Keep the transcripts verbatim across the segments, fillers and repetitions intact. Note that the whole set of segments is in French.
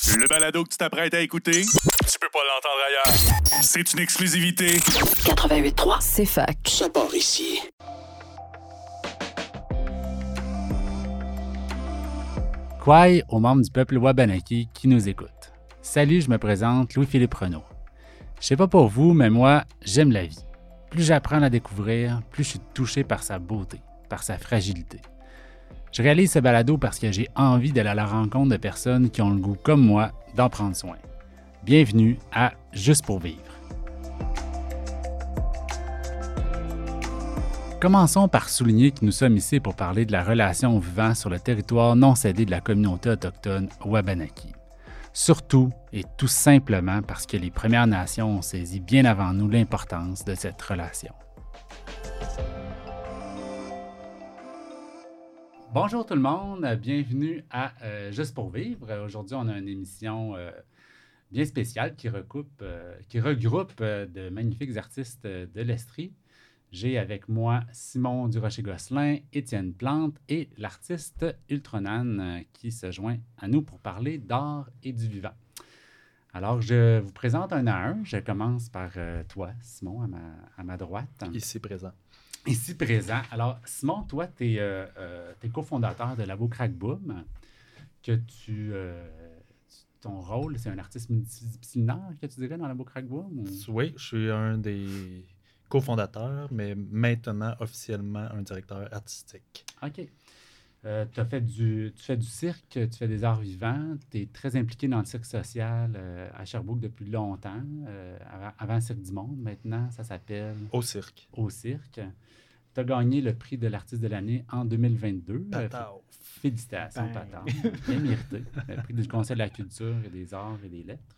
Le balado que tu t'apprêtes à écouter, tu peux pas l'entendre ailleurs. C'est une exclusivité. quatre-vingt-huit trois, C'est fac. ça part ici. Kwai aux membres du peuple Wabanaki qui nous écoutent. Salut, je me présente Louis-Philippe Renaud. Je sais pas pour vous, mais moi, j'aime la vie. Plus j'apprends à la découvrir, plus je suis touché par sa beauté, par sa fragilité. Je réalise ce balado parce que j'ai envie d'aller à la rencontre de personnes qui ont le goût, comme moi, d'en prendre soin. Bienvenue à Juste pour vivre. Commençons par souligner que nous sommes ici pour parler de la relation au vivant sur le territoire non cédé de la communauté autochtone Wabanaki. Surtout et tout simplement parce que les Premières Nations ont saisi bien avant nous l'importance de cette relation. Bonjour tout le monde, bienvenue à euh, Juste pour vivre. Aujourd'hui, on a une émission euh, bien spéciale qui, recoupe, euh, qui regroupe euh, de magnifiques artistes euh, de l'Estrie. J'ai avec moi Simon Durocher-Gosselin, Étienne Plante et l'artiste Ultranan euh, qui se joint à nous pour parler d'art et du vivant. Alors, je vous présente un à un. Je commence par euh, toi, Simon, à ma, à ma droite. Ici présent. Ici présent. Alors, Simon, toi, tu es euh, euh, cofondateur de Labo Crack Boom, que tu, euh, ton rôle, c'est un artiste multidisciplinaire, que tu dirais, dans Labo Crack Boom? Ou... Oui, je suis un des cofondateurs, mais maintenant officiellement un directeur artistique. OK. Euh, t'as fait du, tu fais du cirque, tu fais des arts vivants, tu es très impliqué dans le cirque social euh, à Sherbrooke depuis longtemps, euh, avant, avant Cirque du Monde. Maintenant, ça s'appelle... Au cirque. Au cirque. Tu as gagné le prix de l'artiste de l'année en deux mille vingt-deux. Patao. Euh, félicitations, Bang. Patao. Bien mérité. Le prix du Conseil de la culture et des arts et des lettres.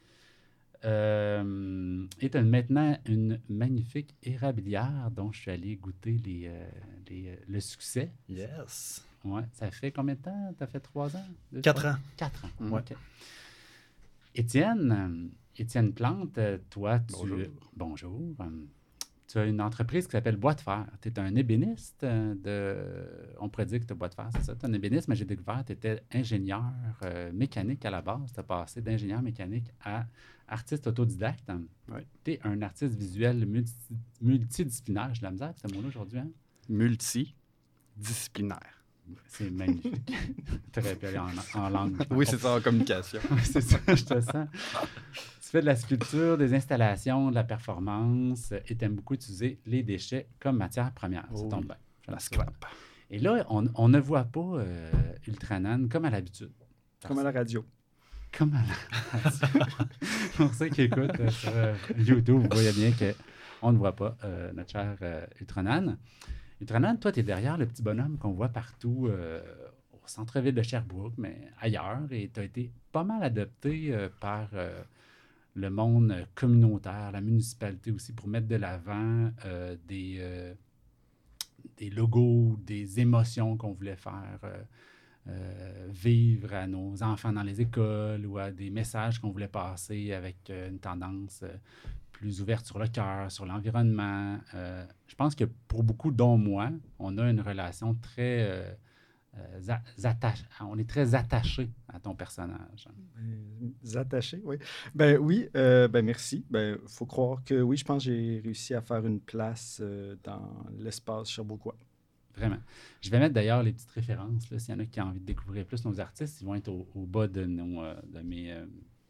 Euh, et tu as maintenant une magnifique érablière dont je suis allé goûter les, euh, les, euh, le succès. Yes. Ouais. Ça fait combien de temps? Tu as fait trois ans? Deux, Quatre trois? ans. Quatre ans. Ouais. OK. Étienne, euh, Étienne Plante, euh, toi, tu... Bonjour. Bonjour. Euh, tu as une entreprise qui s'appelle Bois de Fer. Tu es un ébéniste euh, de... On pourrait dire que tu es Bois de Fer, c'est ça? Tu es un ébéniste, mais j'ai découvert que tu étais ingénieur euh, mécanique à la base. Tu as passé d'ingénieur mécanique à artiste autodidacte. Oui. Tu es un artiste visuel multi... multidisciplinaire. J'ai de la misère avec ce mot-là aujourd'hui, hein? Multidisciplinaire. C'est magnifique. Tu aurais pu aller en, en langue. Oui, c'est ça, en communication. C'est ça, je te sens. Tu fais de la sculpture, des installations, de la performance et tu aimes beaucoup utiliser les déchets comme matière première. Ça Oh tombe oui. bien. La scrap. Et là, on, on ne voit pas euh, Ultranan comme à l'habitude. Comme à la radio. Comme à la radio. Pour ceux qui écoutent euh, sur euh, YouTube, vous voyez bien qu'on ne voit pas euh, notre cher euh, Ultranan. Ultranan, toi, tu es derrière le petit bonhomme qu'on voit partout euh, au centre-ville de Sherbrooke, mais ailleurs, et tu as été pas mal adopté euh, par euh, le monde communautaire, la municipalité aussi, pour mettre de l'avant euh, des, euh, des logos, des émotions qu'on voulait faire euh, euh, vivre à nos enfants dans les écoles ou à des messages qu'on voulait passer avec euh, une tendance euh, plus ouverte sur le cœur, sur l'environnement. Euh, je pense que pour beaucoup, dont moi, on a une relation très euh, euh, attache, on est très attaché à ton personnage. Ben, attaché, oui. Ben oui, euh, ben merci. Ben faut croire que oui, je pense que j'ai réussi à faire une place euh, dans l'espace sherbrookois. Vraiment. Je vais mettre d'ailleurs les petites références. Là, s'il y en a qui ont envie de découvrir plus nos artistes, ils vont être au, au bas de, nos, euh, de mes... Euh,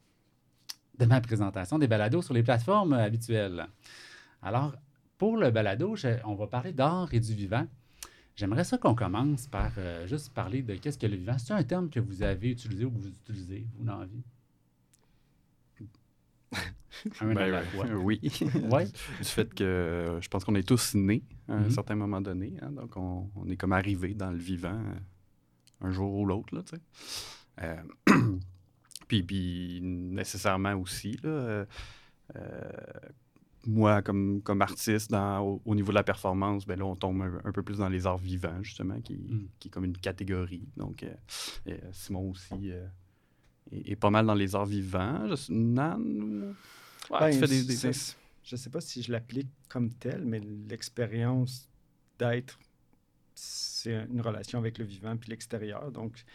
de ma présentation des balados sur les plateformes euh, habituelles. Alors, pour le balado, je, on va parler d'art et du vivant. J'aimerais ça qu'on commence par euh, juste parler de qu'est-ce que le vivant. C'est un terme que vous avez utilisé ou que vous utilisez, vous, dans la vie? Un Ben, à la ouais. fois. Oui. Ouais. Du fait que euh, je pense qu'on est tous nés à un Mhm. certain moment donné. Hein, donc, on, on est comme arrivé dans le vivant euh, un jour ou l'autre, là, tu sais. Euh, puis, puis, nécessairement aussi, là, euh, euh, moi, comme, comme artiste, dans, au, au niveau de la performance, ben là, on tombe un, un peu plus dans les arts vivants, justement, qui, Mm. qui est comme une catégorie. Donc, euh, euh, Simon aussi euh, est, est pas mal dans les arts vivants. Je, Nan, ou- ouais, Ben, tu fais des... des- c'est- je ne sais pas si je l'applique comme tel, mais l'expérience d'être, c'est une relation avec le vivant puis l'extérieur. Donc,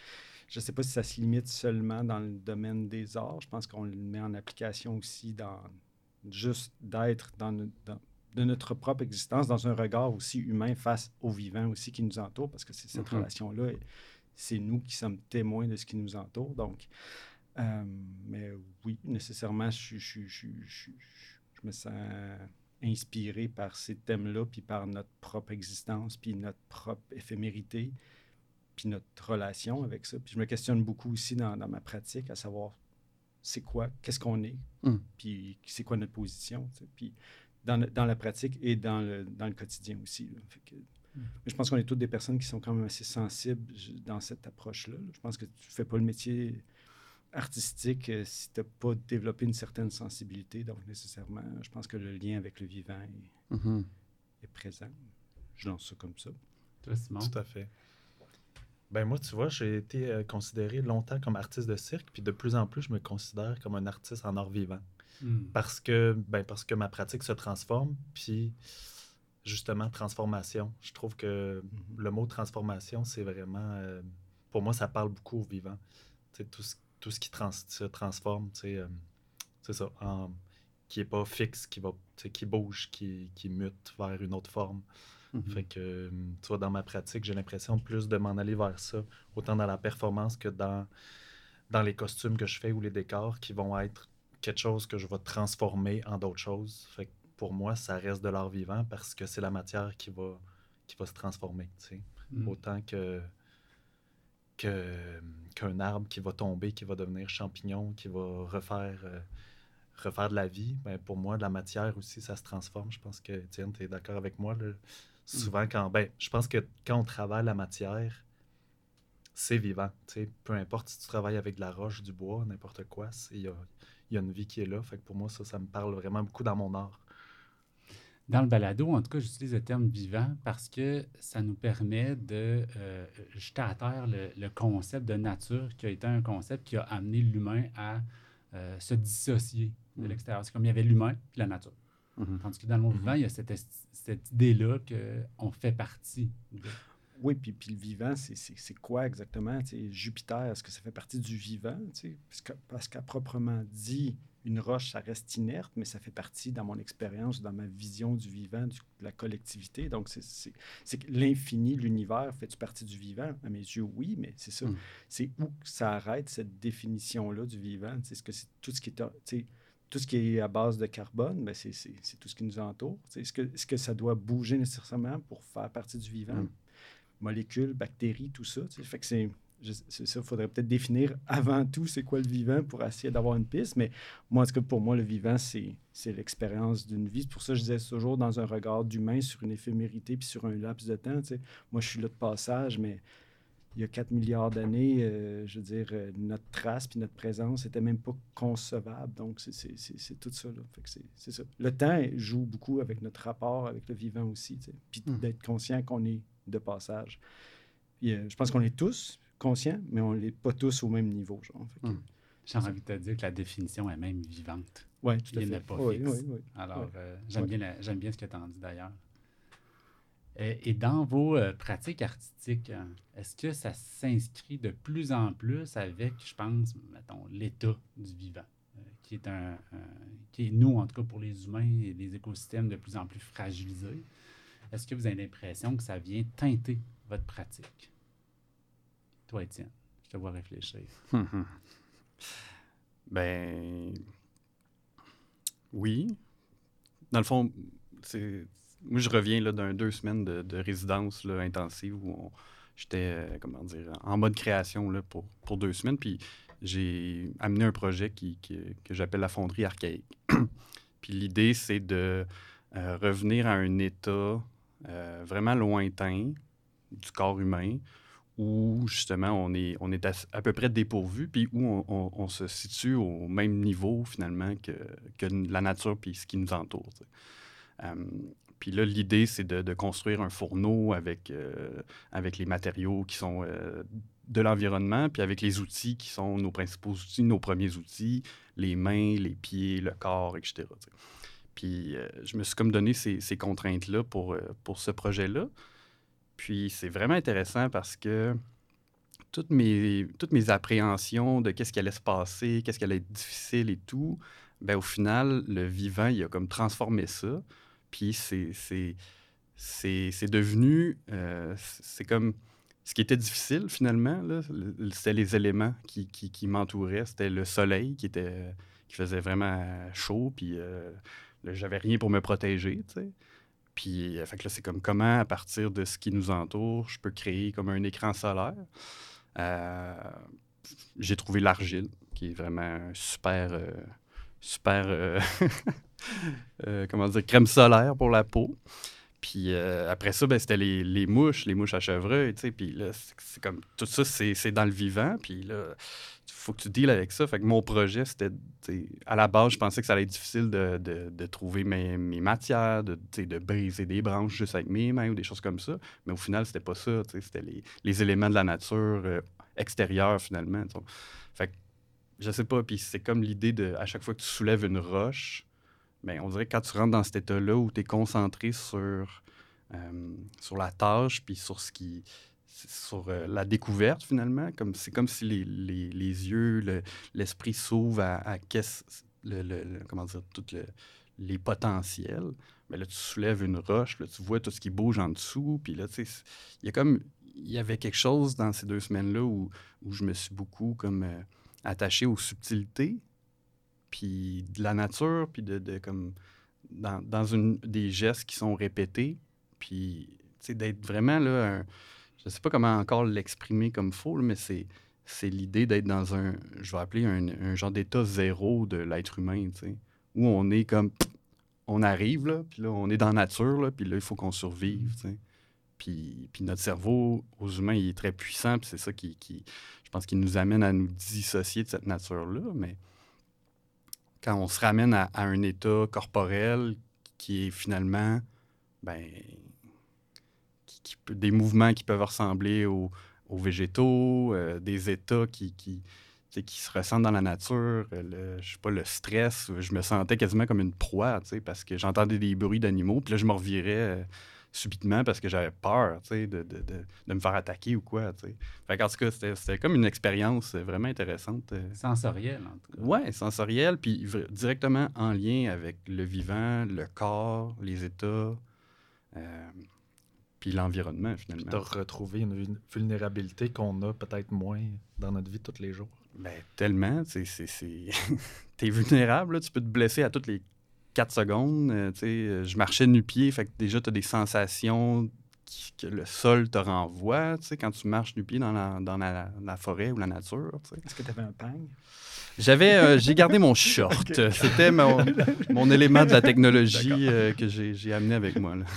je ne sais pas si ça se limite seulement dans le domaine des arts. Je pense qu'on le met en application aussi dans juste d'être dans, no- dans- de notre propre existence, dans un regard aussi humain face au vivant aussi qui nous entoure, parce que c'est cette Mhm. relation-là, et c'est nous qui sommes témoins de ce qui nous entoure. Donc, euh, mais oui, nécessairement, je, je, je, je, je, je me sens inspiré par ces thèmes-là, puis par notre propre existence, puis notre propre éphémérité, puis notre relation avec ça. Puis je me questionne beaucoup aussi dans, dans ma pratique, à savoir c'est quoi, qu'est-ce qu'on est, Mm. puis c'est quoi notre position, tu sais. Puis dans, le- dans la pratique et dans le, dans le quotidien aussi, là. Fait que, mais je pense qu'on est toutes des personnes qui sont quand même assez sensibles je- dans cette approche-là, là. Je pense que tu ne fais pas le métier artistique euh, si tu n'as pas développé une certaine sensibilité. Donc, nécessairement, je pense que le lien avec le vivant est, Mhm. est présent. Je lance ça comme ça. Toi, Simon? Tout à fait. Ben moi, tu vois, j'ai été euh, considéré longtemps comme artiste de cirque, puis de plus en plus, je me considère comme un artiste en art vivant. Hmm. Parce que, ben, parce que ma pratique se transforme, puis justement, transformation. Je trouve que le mot transformation, c'est vraiment... euh, pour moi, ça parle beaucoup au vivant. Tu sais, tout, ce, tout ce qui trans- se transforme, tu sais, euh, c'est ça, en- qui n'est pas fixe, qui, va, tu sais, qui bouge, qui, qui mute vers une autre forme. Mhm. Fait que, euh, tu vois, dans ma pratique, j'ai l'impression plus de m'en aller vers ça, autant dans la performance que dans, dans les costumes que je fais ou les décors qui vont être quelque chose que je vais transformer en d'autres choses. Fait que pour moi, ça reste de l'art vivant parce que c'est la matière qui va, qui va se transformer, tu sais. Hmm. Autant que, que, qu'un arbre qui va tomber, qui va devenir champignon, qui va refaire, euh, refaire de la vie, ben pour moi, de la matière aussi, ça se transforme. Je pense que, Étienne, tu es d'accord avec moi, là. Souvent, quand, ben, je pense que quand on travaille la matière, c'est vivant. Tu sais, peu importe si tu travailles avec de la roche, du bois, n'importe quoi, c'est- il y a, il y a une vie qui est là. Fait que pour moi, ça, ça me parle vraiment beaucoup dans mon art. Dans le balado, en tout cas, j'utilise le terme vivant parce que ça nous permet de euh, jeter à terre le, le concept de nature qui a été un concept qui a amené l'humain à euh, se dissocier de Mm. l'extérieur. C'est comme il y avait l'humain et la nature. Mhm. Tandis que dans le monde Mhm. vivant, il y a cette, est- cette idée-là qu'on fait partie. de- Oui, puis, puis le vivant, c'est, c'est, c'est quoi exactement? Tu sais, Jupiter, est-ce que ça fait partie du vivant? Tu sais? Parce, que, parce qu'à proprement dit, une roche, ça reste inerte, mais ça fait partie, dans mon expérience, dans ma vision du vivant, du- de la collectivité. Donc, c'est, c'est, c'est que l'infini, l'univers, fait-tu partie du vivant? À mes yeux, oui, mais c'est ça. Mm. C'est où que ça arrête, cette définition-là du vivant? Tu sais, est-ce que c'est tout ce qui est... tu sais, tout ce qui est à base de carbone, ben c'est, c'est, c'est tout ce qui nous entoure. Tu sais, Est-ce que, est-ce que ça doit bouger nécessairement pour faire partie du vivant? Mm. Molécules, bactéries, tout ça. tu sais. Fait que c'est, je- c'est ça, il faudrait peut-être définir avant tout c'est quoi le vivant pour essayer d'avoir une piste. Mais moi, en tout cas, pour moi, le vivant, c'est, c'est l'expérience d'une vie. C'est pour ça que je disais toujours dans un regard d'humain sur une éphémérité puis sur un laps de temps. tu sais. Moi, je suis là de passage, mais il y a quatre milliards d'années, euh, je veux dire, euh, notre trace puis notre présence n'était même pas concevable. Donc, c'est, c'est, c'est, c'est tout ça. Là. Fait que c'est, c'est ça. Le temps joue beaucoup avec notre rapport avec le vivant aussi. tu sais. Puis Mm. d'être conscient qu'on est de passage. Puis, euh, je pense qu'on est tous conscients, mais on l'est pas tous au même niveau. Genre. Fait que, Mm. J'ai envie de te dire que la définition est même vivante. ouais, tout à Il fait. n'est pas Oui, fixe. oui, oui. Alors, Ouais. euh, j'aime, Ouais. bien la- j'aime bien ce que tu en dis d'ailleurs. Et, et dans vos euh, pratiques artistiques, hein, est-ce que ça s'inscrit de plus en plus avec, je pense, mettons, l'état du vivant, euh, qui est un, un- qui est, nous, en tout cas pour les humains et les écosystèmes, de plus en plus fragilisés? Est-ce que vous avez l'impression que ça vient teinter votre pratique? Toi, Étienne, je te vois réfléchir. Mhm. Ben. Oui. Dans le fond, c'est. Moi, je reviens là, d'un deux semaines de, de résidence là, intensive où on- j'étais, euh, comment dire, en mode création là, pour, pour deux semaines. Puis j'ai amené un projet qui, qui- que j'appelle la fonderie archaïque. Puis l'idée, c'est de euh, revenir à un état euh, vraiment lointain du corps humain où justement on est, on est à, à peu près dépourvu, puis où on, on- on se situe au même niveau finalement que, que la nature puis ce qui nous entoure. tu sais. Euh, puis là, l'idée, c'est de, de construire un fourneau avec, euh, avec les matériaux qui sont euh, de l'environnement, puis avec les outils qui sont nos principaux outils, nos premiers outils, les mains, les pieds, le corps, et cetera tu sais. Puis euh, je me suis comme donné ces, ces contraintes-là pour, euh, pour ce projet-là. Puis c'est vraiment intéressant parce que toutes mes, toutes mes appréhensions de qu'est-ce qui allait se passer, qu'est-ce qui allait être difficile et tout, ben au final, le vivant, il a comme transformé ça. Puis c'est, c'est, c'est, c'est devenu... Euh, c'est comme... Ce qui était difficile, finalement, là, c'était les éléments qui, qui, qui m'entouraient. C'était le soleil qui, était, qui faisait vraiment chaud, puis euh, là, j'avais rien pour me protéger, tu sais. Puis, fait que là, c'est comme comment, à partir de ce qui nous entoure, je peux créer comme un écran solaire. Euh, j'ai trouvé l'argile, qui est vraiment un super, euh, super, euh, euh, comment dire, crème solaire pour la peau. Puis euh, après ça, ben, c'était les, les mouches, les mouches à chevreuil, tu sais. Puis là, c'est, c'est comme, tout ça, c'est, c'est dans le vivant. Puis là, il faut que tu deals avec ça. Fait que mon projet, c'était, à la base, je pensais que ça allait être difficile de, de, de trouver mes, mes matières, de, de briser des branches juste avec mes mains ou des choses comme ça. Mais au final, c'était pas ça, tu sais. C'était les, les éléments de la nature euh, extérieure, finalement, t'sais. Fait que, je sais pas, puis c'est comme l'idée de, à chaque fois que tu soulèves une roche, bien, on dirait que quand tu rentres dans cet état-là où tu es concentré sur, euh, sur la tâche, puis sur ce qui. sur euh, la découverte, finalement, comme, c'est comme si les, les, les yeux, le, l'esprit s'ouvre à, à qu'est-ce, le, le, le, comment dire, tout le, les potentiels. Mais là, tu soulèves une roche, là, tu vois tout ce qui bouge en dessous, puis là, tu sais, il y a comme. Il y avait quelque chose dans ces deux semaines-là où, où je me suis beaucoup comme euh, attaché aux subtilités, puis de la nature, puis de, de comme dans, dans une, des gestes qui sont répétés, puis tu sais, d'être vraiment là, un, je sais pas comment encore l'exprimer comme faux, là, mais c'est, c'est l'idée d'être dans un, je vais appeler un, un genre d'état zéro de l'être humain, tu sais, où on est comme, on arrive, là, puis là, on est dans la nature, là, puis là, il faut qu'on survive, tu sais. Puis, puis notre cerveau, aux humains, il est très puissant, puis c'est ça qui, qui, je pense, qui nous amène à nous dissocier de cette nature-là, mais quand on se ramène à, à un état corporel qui est finalement, ben, qui, qui peut, des mouvements qui peuvent ressembler aux, aux végétaux, euh, des états qui, qui, qui se ressentent dans la nature, le, je sais pas, le stress, je me sentais quasiment comme une proie, parce que j'entendais des bruits d'animaux, puis là, je me revirais euh, subitement parce que j'avais peur, de, de, de, de me faire attaquer ou quoi, t'sais. Fait qu'en tout cas, c'était, c'était comme une expérience vraiment intéressante. Sensorielle, en tout cas. Oui, sensorielle, puis v- directement en lien avec le vivant, le corps, les états, euh, puis l'environnement, finalement. Puis tu as retrouvé une vulnérabilité qu'on a peut-être moins dans notre vie tous les jours. Ben, tellement, c'est, c'est, c'est... t'es vulnérable, là, tu peux te blesser à toutes les quatre secondes, euh, tu sais, je marchais nu-pied, fait que déjà, tu as des sensations qui, que le sol te renvoie, tu sais, quand tu marches nu-pied dans la, dans la, la forêt ou la nature, tu sais. Est-ce que tu avais un pang? J'avais, euh, j'ai gardé mon short. Okay. C'était mon, mon élément de la technologie euh, que j'ai, j'ai amené avec moi, là.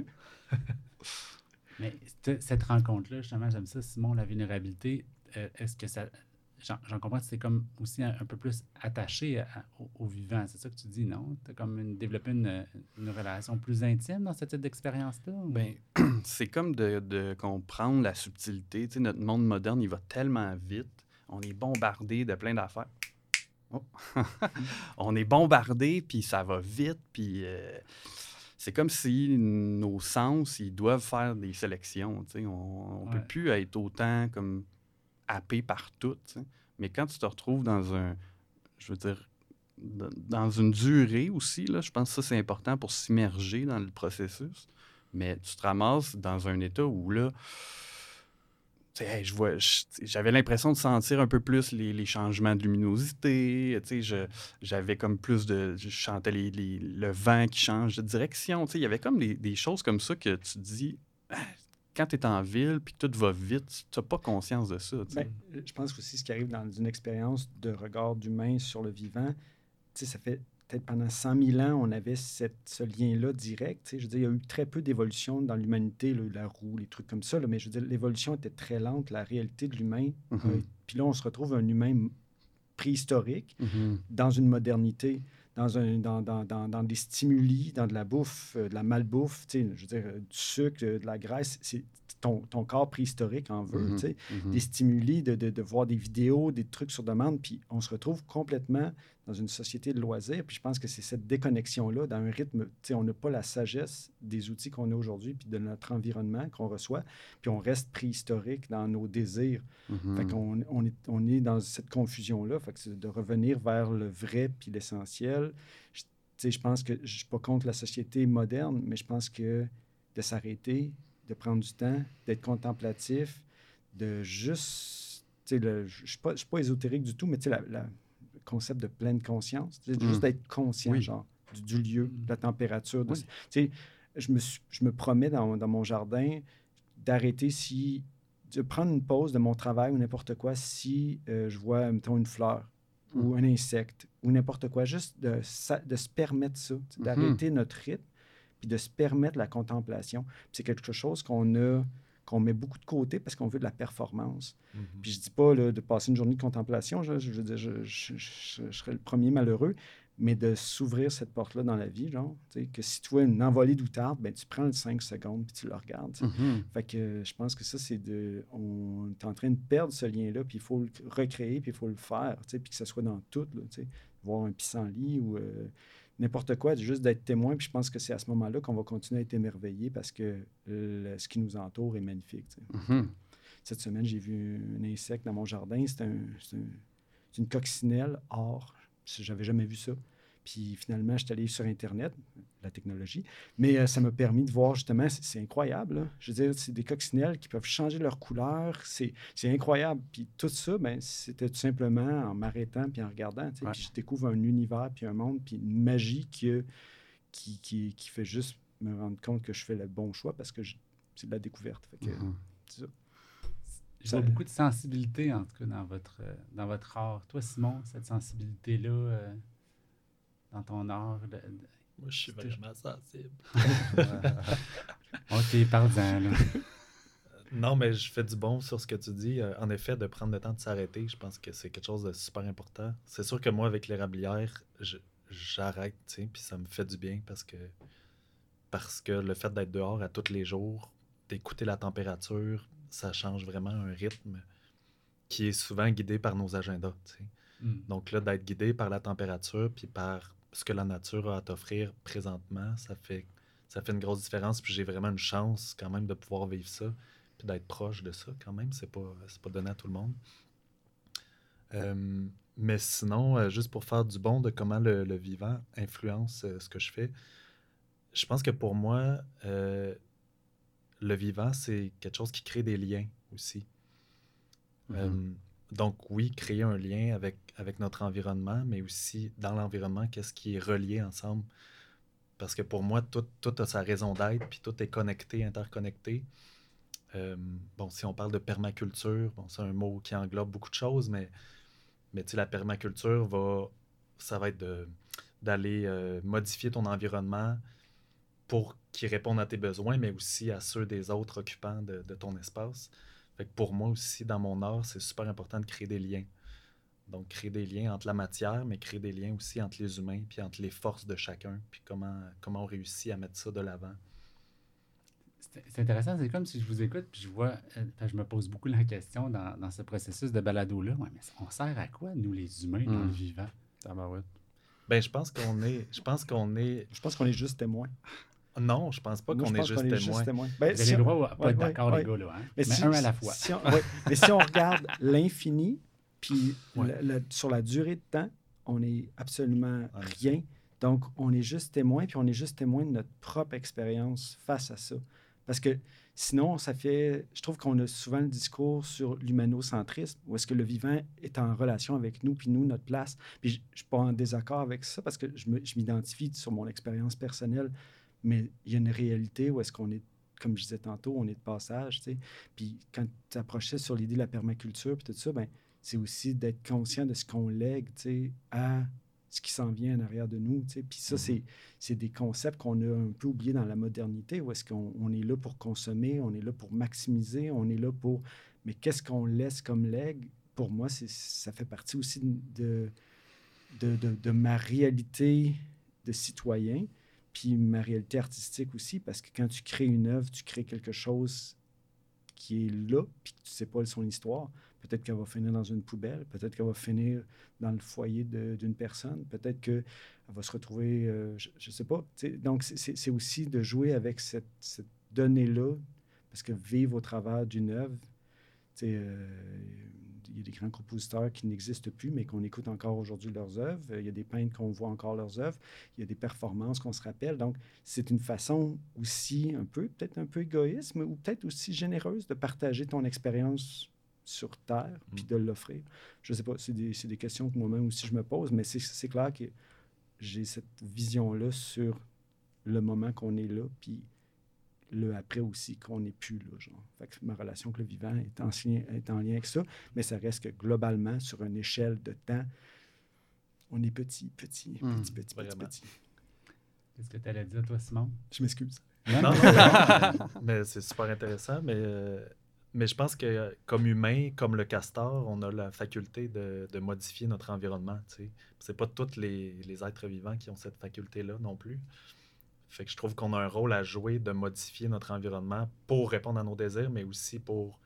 Mais cette rencontre-là, justement, j'aime ça, Simon, la vulnérabilité, euh, est-ce que ça... J'en, j'en comprends que c'est comme aussi un, un peu plus attaché à, à, au, au vivant. C'est ça que tu dis, non? Tu as comme une, développé une, une relation plus intime dans ce type d'expérience-là? Ou? Bien, c'est comme de, de comprendre la subtilité. Tu sais, notre monde moderne, il va tellement vite. On est bombardé de plein d'affaires. Oh. On est bombardé, puis ça va vite, puis euh, c'est comme si nos sens, ils doivent faire des sélections. Tu sais. On ne ouais. peut plus être autant comme happé par tout, tu sais. Mais quand tu te retrouves dans un, je veux dire, dans une durée aussi, là, je pense que ça, c'est important pour s'immerger dans le processus, mais tu te ramasses dans un état où, là, tu sais, hey, je vois, je, j'avais l'impression de sentir un peu plus les, les changements de luminosité, tu sais, je, j'avais comme plus de, je chantais les, les, le vent qui change de direction, tu sais, il y avait comme des, des choses comme ça que tu te dis... Ah, quand tu es en ville puis que tout va vite, tu n'as pas conscience de ça. Bien, je pense aussi ce qui arrive dans une expérience de regard d'humain sur le vivant, ça fait peut-être pendant cent mille ans, on avait cette, ce lien-là direct. Je veux dire, il y a eu très peu d'évolution dans l'humanité, là, la roue, les trucs comme ça, là, mais je veux dire, l'évolution était très lente, la réalité de l'humain. Mm-hmm. Euh, puis là, on se retrouve un humain préhistorique mm-hmm. dans une modernité. Dans, un, dans, dans, dans, dans des stimuli, dans de la bouffe, euh, de la malbouffe, je veux dire, euh, du sucre, euh, de la graisse, c'est ton, ton corps préhistorique en veut, Mhm, tu sais. mhm. Des stimuli, de, de, de voir des vidéos, des trucs sur demande, puis on se retrouve complètement dans une société de loisirs, puis je pense que c'est cette déconnexion-là, dans un rythme, tu sais, on n'a pas la sagesse des outils qu'on a aujourd'hui, puis de notre environnement qu'on reçoit, puis on reste préhistorique dans nos désirs. Mhm. Fait qu'on on est, on est dans cette confusion-là, fait que c'est de revenir vers le vrai puis l'essentiel. Je, tu sais, je pense que je ne suis pas contre la société moderne, mais je pense que de s'arrêter, de prendre du temps, d'être contemplatif, de juste... tu sais, le- je ne suis pas, je suis pas ésotérique du tout, mais tu sais, la, la- le concept de pleine conscience, tu sais, Mm. juste d'être conscient, Oui. genre, du, du lieu, de la température. De, Oui. tu sais, je me, suis- je me promets dans, dans mon jardin d'arrêter si... de prendre une pause de mon travail ou n'importe quoi si euh, je vois, mettons, une fleur Mm. ou un insecte ou n'importe quoi, juste de, sa- de se permettre ça, tu sais, Mhm. d'arrêter notre rythme puis de se permettre la contemplation. Puis c'est quelque chose qu'on a, qu'on met beaucoup de côté parce qu'on veut de la performance. Mhm. Puis je dis pas là, de passer une journée de contemplation, je, je veux dire, je, je- je- je serais le premier malheureux, mais de s'ouvrir cette porte-là dans la vie, genre, tu sais, que si tu vois une envolée d'outarde, ben tu prends le cinq secondes puis tu le regardes, tu sais. Mhm. Fait que euh, je pense que ça, c'est de... On est en train de perdre ce lien-là, puis il faut le recréer, puis il faut le faire, tu sais, puis que ce soit dans tout, là, tu sais, voir un pissenlit ou euh, n'importe quoi, juste d'être témoin, puis je pense que c'est à ce moment-là qu'on va continuer à être émerveillé parce que le- ce qui nous entoure est magnifique, tu sais. Mhm. Cette semaine, j'ai vu un insecte dans mon jardin, c'est un, c'est un- c'est une coccinelle or, j'avais jamais vu ça. Puis finalement, je suis allé sur Internet, la technologie, mais euh, ça m'a permis de voir justement, c'est c'est incroyable, là. Je veux dire, c'est des coccinelles qui peuvent changer leur couleur, c'est c'est incroyable. Puis tout ça, ben, c'était tout simplement en m'arrêtant puis en regardant, tu sais. Ouais. Puis je découvre un univers, puis un monde, puis une magie que- qui, qui, qui fait juste me rendre compte que je fais le bon choix parce que je- c'est de la découverte. Fait que, Mhm. c'est ça. Je Ça- vois beaucoup de sensibilité, en tout cas, dans votre, euh, dans votre art. Toi, Simon, cette sensibilité-là, euh, dans ton art, de- de- Moi, je suis C'était- vraiment sensible. OK, parle-en, là. Non, mais je fais du bon sur ce que tu dis. Euh, en effet, de prendre le temps de s'arrêter, je pense que c'est quelque chose de super important. C'est sûr que moi, avec l'érablière, je- j'arrête, tu sais, puis ça me fait du bien parce que, parce que le fait d'être dehors à tous les jours, d'écouter la température, ça change vraiment un rythme qui est souvent guidé par nos agendas, tu sais. Mm. Donc là, d'être guidé par la température puis par ce que la nature a à t'offrir présentement, ça fait, ça fait une grosse différence. Puis j'ai vraiment une chance quand même de pouvoir vivre ça puis d'être proche de ça quand même. C'est pas, c'est pas donné à tout le monde. Euh, mais sinon, euh, juste pour faire du bon de comment le, le vivant influence euh, ce que je fais, je pense que pour moi, euh, le vivant, c'est quelque chose qui crée des liens aussi. Mhm. Euh, donc oui, créer un lien avec, avec notre environnement, mais aussi dans l'environnement, qu'est-ce qui est relié ensemble. Parce que pour moi, tout, tout a sa raison d'être, puis tout est connecté, interconnecté. Euh, bon, si on parle de permaculture, bon, c'est un mot qui englobe beaucoup de choses, mais, mais tu sais, la permaculture, va, ça va être de, d'aller euh, modifier ton environnement pour qu'il réponde à tes besoins, mais aussi à ceux des autres occupants de, de ton espace. Fait que pour moi aussi, dans mon art, c'est super important de créer des liens. Donc, créer des liens entre la matière, mais créer des liens aussi entre les humains, puis entre les forces de chacun, puis comment, comment on réussit à mettre ça de l'avant. C'est c'est intéressant, c'est comme si je vous écoute, puis je vois, euh, enfin, je me pose beaucoup la question dans, dans ce processus de balado-là. Ouais, mais on sert à quoi, nous, les humains, dans Mm. le vivant? Tabarouette. Ben, je pense qu'on est... Je pense qu'on est... Je pense qu'on est juste témoins. Non, je pense pas Moi, qu'on je est pense juste qu'on est témoin. juste témoins. Ben, Vous si avez le on- droit à pas ouais, être ouais, d'accord, ouais. les gars, là, hein? Mais, Mais si, un à la fois. Si on, ouais, mais si on regarde l'infini, puis Ouais. le- le- sur la durée de temps, on est absolument Ouais. rien. Donc, on est juste témoin, puis on est juste témoin de notre propre expérience face à ça. Parce que sinon, ça fait... Je trouve qu'on a souvent le discours sur l'humanocentrisme, où est-ce que le vivant est en relation avec nous, puis nous, notre place. Puis je ne suis pas en désaccord avec ça, parce que je me- je m'identifie sur mon expérience personnelle, mais il y a une réalité où est-ce qu'on est, comme je disais tantôt, on est de passage, tu sais. Puis quand tu approchais sur l'idée de la permaculture, puis tout ça, ben c'est aussi d'être conscient de ce qu'on lègue, tu sais, à ce qui s'en vient en arrière de nous, tu sais. Puis ça, Mhm. c'est, c'est des concepts qu'on a un peu oubliés dans la modernité, où est-ce qu'on on est là pour consommer, on est là pour maximiser, on est là pour... Mais qu'est-ce qu'on laisse comme legs? Pour moi, c'est, ça fait partie aussi de, de, de, de ma réalité de citoyen, puis ma réalité artistique aussi, parce que quand tu crées une œuvre, tu crées quelque chose qui est là, puis que tu ne sais pas son histoire. Peut-être qu'elle va finir dans une poubelle, peut-être qu'elle va finir dans le foyer de, d'une personne, peut-être qu'elle va se retrouver, euh, je ne sais pas. T'sais, donc, c'est, c'est, c'est aussi de jouer avec cette, cette donnée-là, parce que vivre au travers d'une œuvre, il euh, y a des grands compositeurs qui n'existent plus, mais qu'on écoute encore aujourd'hui leurs œuvres. Il y a des peintres qu'on voit encore leurs œuvres. Il y a des performances qu'on se rappelle. Donc, c'est une façon aussi un peu, peut-être un peu égoïste, mais, ou peut-être aussi généreuse de partager ton expérience sur Terre, puis de l'offrir. Je ne sais pas, c'est des, c'est des questions que moi-même aussi je me pose, mais c'est, c'est clair que j'ai cette vision-là sur le moment qu'on est là, puis le après aussi, qu'on n'est plus là, genre. Fait que ma relation avec le vivant est en, est en lien avec ça, mais ça reste que globalement, sur une échelle de temps, on est petit, petit, petit, Mmh. petit, petit, Vraiment. petit. Qu'est-ce que tu allais dire, toi, Simon? Je m'excuse. Non, non, non, mais c'est super intéressant, mais, euh, mais je pense que comme humain, comme le castor, on a la faculté de, de modifier notre environnement, tu sais. C'est pas tous les, les êtres vivants qui ont cette faculté-là non plus. Fait que je trouve qu'on a un rôle à jouer de modifier notre environnement pour répondre à nos désirs, mais aussi pour,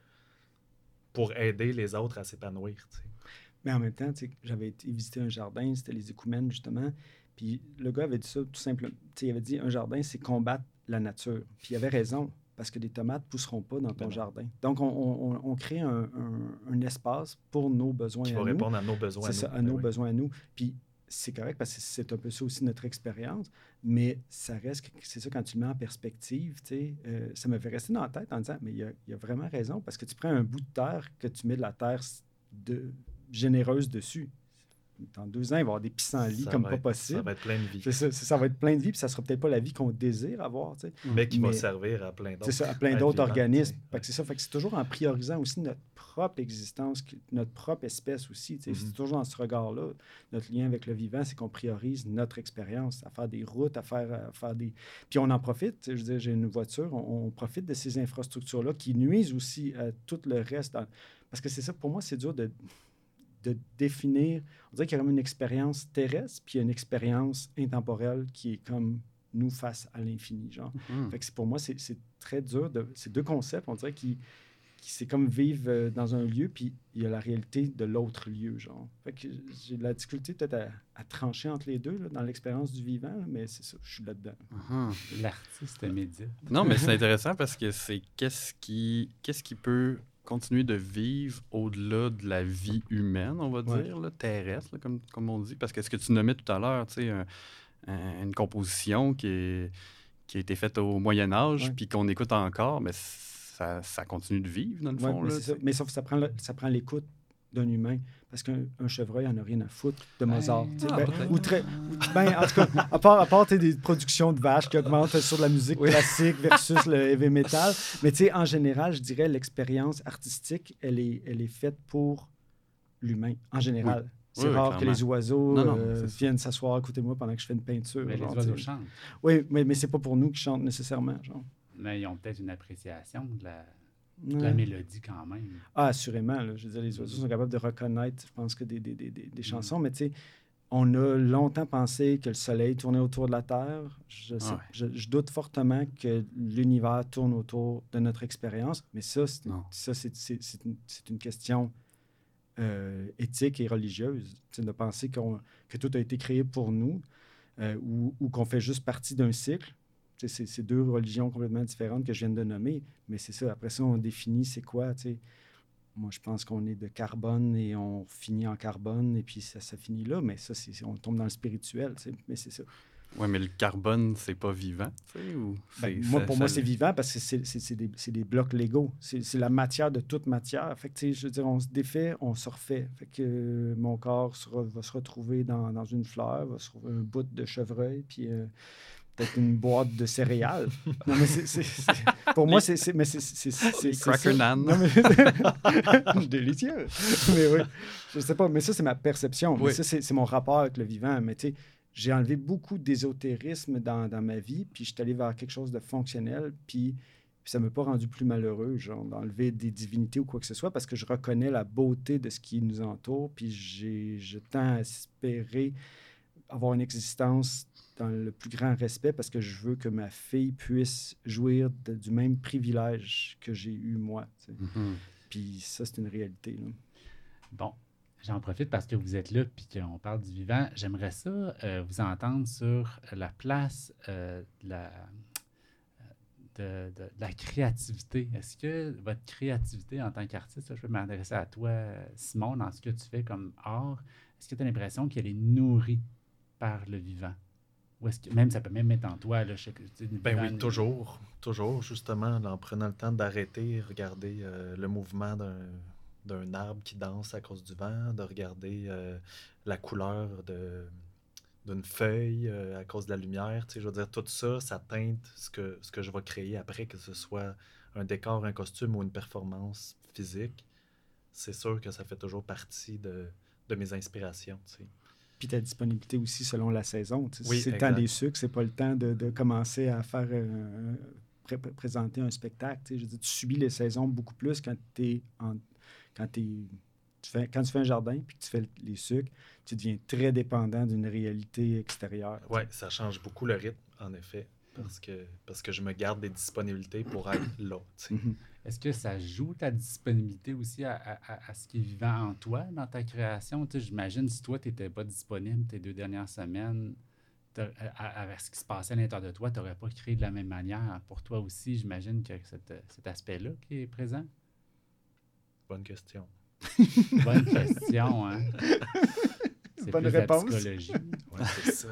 pour aider les autres à s'épanouir, tu sais. Mais en même temps, tu sais, j'avais été visiter un jardin, c'était les écoumènes, justement, puis le gars avait dit ça tout simplement. Tu sais, il avait dit, un jardin, c'est combattre la nature. Puis il avait raison, parce que des tomates ne pousseront pas dans ton Ben jardin. Donc, on, on, on crée un, un, un espace pour nos besoins Qui à va nous. répondre à nos besoins. C'est ça, nous. à Ben nos oui. besoins à nous. Puis c'est correct parce que c'est un peu ça aussi notre expérience, mais ça reste, que- c'est ça quand tu le mets en perspective, tu sais, euh, ça me fait rester dans la tête en disant, mais il y a, il y a vraiment raison parce que tu prends un bout de terre que tu mets de la terre de, généreuse dessus. Dans deux ans, il va y avoir des pissenlits Ça comme va pas être- possible. Ça va être plein de vie. C'est ça, c'est- ça va être plein de vie, puis ça sera peut-être pas la vie qu'on désire avoir, tu sais. Mais qui Mais- va servir à plein d'autres. C'est ça, à plein êtres d'autres vivants, organismes. tu sais. Fait que c'est ça, fait que c'est toujours en priorisant aussi notre propre existence, qui- notre propre espèce aussi. tu sais. Mhm. C'est toujours dans ce regard-là. Notre lien avec le vivant, c'est qu'on priorise notre expérience, à faire des routes, à faire, à faire des... Puis on en profite. tu sais, Je veux dire, j'ai une voiture, on, on profite de ces infrastructures-là qui nuisent aussi à tout le reste. dans- Parce que c'est ça, pour moi, c'est dur de, de définir... On dirait qu'il y a comme une expérience terrestre, puis il y a une expérience intemporelle qui est comme nous face à l'infini, genre. Mmh. Fait que c'est- pour moi, c'est c'est très dur. De, ces deux concepts, on dirait qui, qui c'est comme vivre euh, dans un lieu, puis il y a la réalité de l'autre lieu, genre. Fait que j'ai de la difficulté peut-être à, à trancher entre les deux, là, dans l'expérience du vivant, là, mais c'est ça, je suis là-dedans. Uhum. L'artiste médiat. Non, mais c'est intéressant parce que c'est qu'est-ce qui, qu'est-ce qui peut continuer de vivre au-delà de la vie humaine, on va Ouais. dire, là, terrestre, là, comme, comme on dit. Parce que ce que tu nommais tout à l'heure, tu sais, un- un- une composition qui, est, qui a été faite au Moyen Âge, Ouais. puis qu'on écoute encore, mais ça, ça continue de vivre, dans le Ouais, fond. mais, là, c'est ça. tu sais. Mais sauf que ça prend, le- ça prend l'écoute d'un humain. Parce qu'un un chevreuil en a rien à foutre de Mozart. tu sais. ah, Ben, peut-être. ou très, ou- ben, en tout cas, à part, à part tu sais, des productions de vaches qui augmentent sur de la musique classique versus le heavy metal. Mais tu sais, en général, je dirais l'expérience artistique, elle est, elle est faite pour l'humain, en général. C'est Oui, oui, rare que clairement. les oiseaux Non, non, euh, c'est ça. viennent s'asseoir à côté de moi pendant que je fais une peinture. Mais les genre, oiseaux tu sais. chantent. Oui, mais, mais c'est pas pour nous qui chantent nécessairement. Genre. Mais ils ont peut-être une appréciation de la, de Ouais. la mélodie quand même. Ah, assurément. Là. Je veux dire, les oiseaux sont capables de reconnaître, je pense, que des, des, des, des, des chansons. Mais tu sais, on a longtemps pensé que le Soleil tournait autour de la Terre. Je, sais- Ouais. je, je doute fortement que l'univers tourne autour de notre expérience. Mais ça, c'est, Non. ça, c'est, c'est, c'est une, c'est une question euh, éthique et religieuse. Tu sais, de penser qu'on, que tout a été créé pour nous euh, ou, ou qu'on fait juste partie d'un cycle. Tu sais, C'est, c'est deux religions complètement différentes que je viens de nommer, mais c'est ça. Après ça, on définit c'est quoi. tu sais. Moi, je pense qu'on est de carbone et on finit en carbone et puis ça, ça finit là. Mais ça, c'est, on tombe dans le spirituel. tu sais. Mais c'est ça. Ouais, mais le carbone, c'est pas vivant, tu sais, ou Ben, c'est- moi, ça- pour ça moi, l'est? c'est vivant parce que c'est, c'est, c'est des, c'est des blocs légaux. C'est, c'est la matière de toute matière. Fait que, tu sais, je veux dire, on se défait, on se refait. Fait que euh, mon corps se re- va se retrouver dans, dans une fleur, va se retrouver un bout de chevreuil, puis euh, peut-être une boîte de céréales. Non, mais c'est, c'est- c'est- pour moi, c'est, c'est, mais c'est, c'est, c'est, c'est, c'est Cracker ça. Nan. Non, mais- Délicieux. Mais oui, je sais pas, mais ça, c'est ma perception. Mais Oui. ça, c'est, c'est mon rapport avec le vivant. Mais tu sais, j'ai enlevé beaucoup d'ésotérisme dans, dans ma vie, puis je suis allé vers quelque chose de fonctionnel, puis, puis ça ne m'a pas rendu plus malheureux, genre d'enlever des divinités ou quoi que ce soit, parce que je reconnais la beauté de ce qui nous entoure, puis j'ai, je tends à espérer avoir une existence dans le plus grand respect parce que je veux que ma fille puisse jouir de- du même privilège que j'ai eu moi. tu sais. Mhm. Puis ça, c'est une réalité. Là. Bon, j'en profite parce que vous êtes là puis qu'on parle du vivant. J'aimerais ça euh, vous entendre sur la place euh, de, la, de, de- de la créativité. Est-ce que votre créativité en tant qu'artiste, là, je peux m'adresser à toi, Simon, dans ce que tu fais comme art, est-ce que tu as l'impression qu'elle est nourrie par le vivant? Ou est-ce que même ça peut même être en toi, là, je sais que, tu sais, le Ben vivant- oui, toujours. Toujours, justement, en prenant le temps d'arrêter, regarder euh, le mouvement d'un, d'un arbre qui danse à cause du vent, de regarder euh, la couleur de, d'une feuille euh, à cause de la lumière. Tu sais, je veux dire, tout ça, ça teinte ce que, ce que je vais créer après, que ce soit un décor, un costume ou une performance physique. C'est sûr que ça fait toujours partie de, de mes inspirations. Tu sais. Puis ta disponibilité aussi selon la saison. tu sais. Oui, si c'est le exact. temps des sucres, c'est pas le temps de, de commencer à faire euh, pré- pré- présenter un spectacle. tu sais. Je veux dire, tu subis les saisons beaucoup plus quand t'es en, quand t'es, tu fais, quand tu fais un jardin puis que tu fais le- les sucres, tu deviens très dépendant d'une réalité extérieure. tu sais. Oui, ça change beaucoup le rythme, en effet, parce que, parce que je me garde des disponibilités pour être là. tu sais. Mhm. Est-ce que ça joue ta disponibilité aussi à, à- à- à ce qui est vivant en toi dans ta création? Tu sais, j'imagine si toi, tu n'étais pas disponible tes deux dernières semaines, t'as- à- à- avec ce qui se passait à l'intérieur de toi, tu n'aurais pas créé de la même manière. Pour toi aussi, j'imagine que cette- cet aspect-là qui est présent. Bonne question. Bonne question, hein? C'est Bonne plus de la réponse. psychologie. Ouais, c'est ça.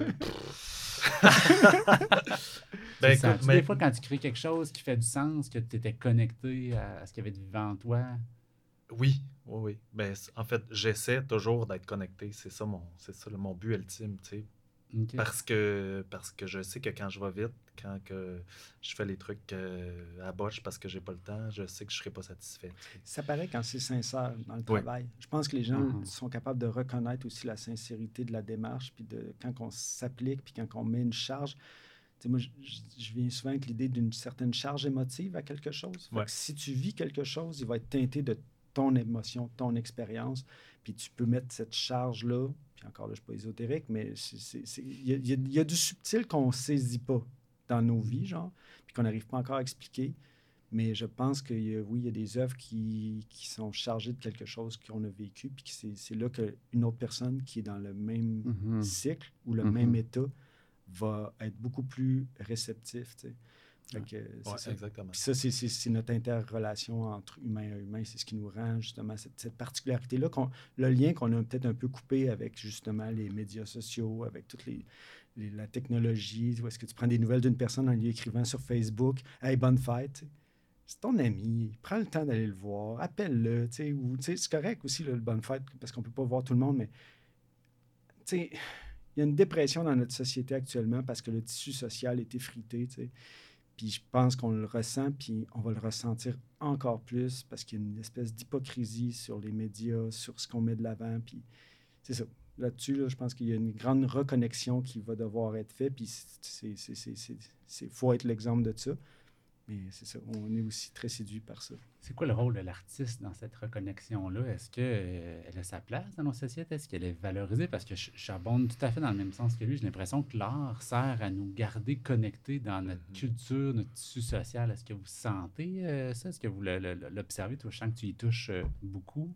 Tu ben, le sens-tu écoute, mais- des fois, quand tu crées quelque chose qui fait du sens, que tu étais connecté à, à ce qu'il y avait de vivant en toi. Oui, oui, oui. Ben, c- en fait, j'essaie toujours d'être connecté. C'est ça mon, c'est ça le- mon but ultime, tu sais. OK. Parce que, parce que je sais que quand je vais vite, quand que je fais les trucs euh, à botche parce que j'ai pas le temps, je sais que je serai pas satisfait. tu sais. Ça paraît quand c'est sincère dans le Oui. travail. Je pense que les gens Mhm. sont capables de reconnaître aussi la sincérité de la démarche, puis de quand on s'applique, puis quand on met une charge. Tu sais, moi, je, je- je viens souvent avec l'idée d'une certaine charge émotive à quelque chose. Fait Ouais. que si tu vis quelque chose, il va être teinté de ton émotion, ton expérience, puis tu peux mettre cette charge-là, puis encore là, je ne suis pas ésotérique, mais c'est- c'est- c'est- il y, a- il y a- il y a du subtil qu'on ne saisit pas dans nos vies, genre, puis qu'on n'arrive pas encore à expliquer. Mais je pense que y a- oui, il y a des œuvres qui, qui sont chargées de quelque chose qu'on a vécu, puis que c'est c'est là qu'une autre personne qui est dans le même Mhm. cycle ou le Mhm. même état va être beaucoup plus réceptif. tu sais. Fait que, c'est Ouais, ça. exactement. Puis ça, c'est- c'est c'est notre interrelation entre humain à humain. C'est ce qui nous rend justement cette, cette particularité-là, qu'on- le lien qu'on a peut-être un peu coupé avec justement les médias sociaux, avec toute les, les- la technologie. Où est-ce que tu prends des nouvelles d'une personne en lui écrivant sur Facebook « Hey, bonne fête! » tu sais. C'est ton ami, prends le temps d'aller le voir, appelle-le, tu sais, ou tu sais, c'est correct aussi là, le bonne fête parce qu'on peut pas voir tout le monde, mais tu sais, il y a une dépression dans notre société actuellement parce que le tissu social est effrité, tu sais. Puis je pense qu'on le ressent, puis on va le ressentir encore plus parce qu'il y a une espèce d'hypocrisie sur les médias, sur ce qu'on met de l'avant, puis c'est ça. Là-dessus, là, je pense qu'il y a une grande reconnexion qui va devoir être faite, puis c'est, c'est, c'est, c'est, c'est, faut être l'exemple de ça. Mais c'est ça, on est aussi très séduit par ça. C'est quoi le rôle de l'artiste dans cette reconnexion-là? Est-ce qu'elle a sa place dans nos sociétés? Est-ce qu'elle est valorisée? Parce que je- j'abonde tout à fait dans le même sens que lui. J'ai l'impression que l'art sert à nous garder connectés dans notre Mhm. culture, notre tissu social. Est-ce que vous sentez euh, ça? Est-ce que vous le- le- le- l'observez? Toi, je sens que tu y touches euh, beaucoup.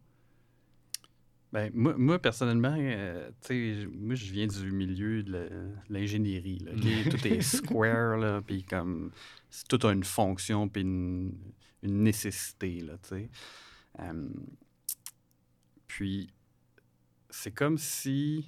Ben, moi, moi, personnellement, euh, tu sais, je- moi, je viens du milieu de la- de l'ingénierie. Là, ok? Tout est square, là, puis comme, c'est tout a une fonction, puis une, une nécessité, là, tu sais. Euh, puis, c'est comme si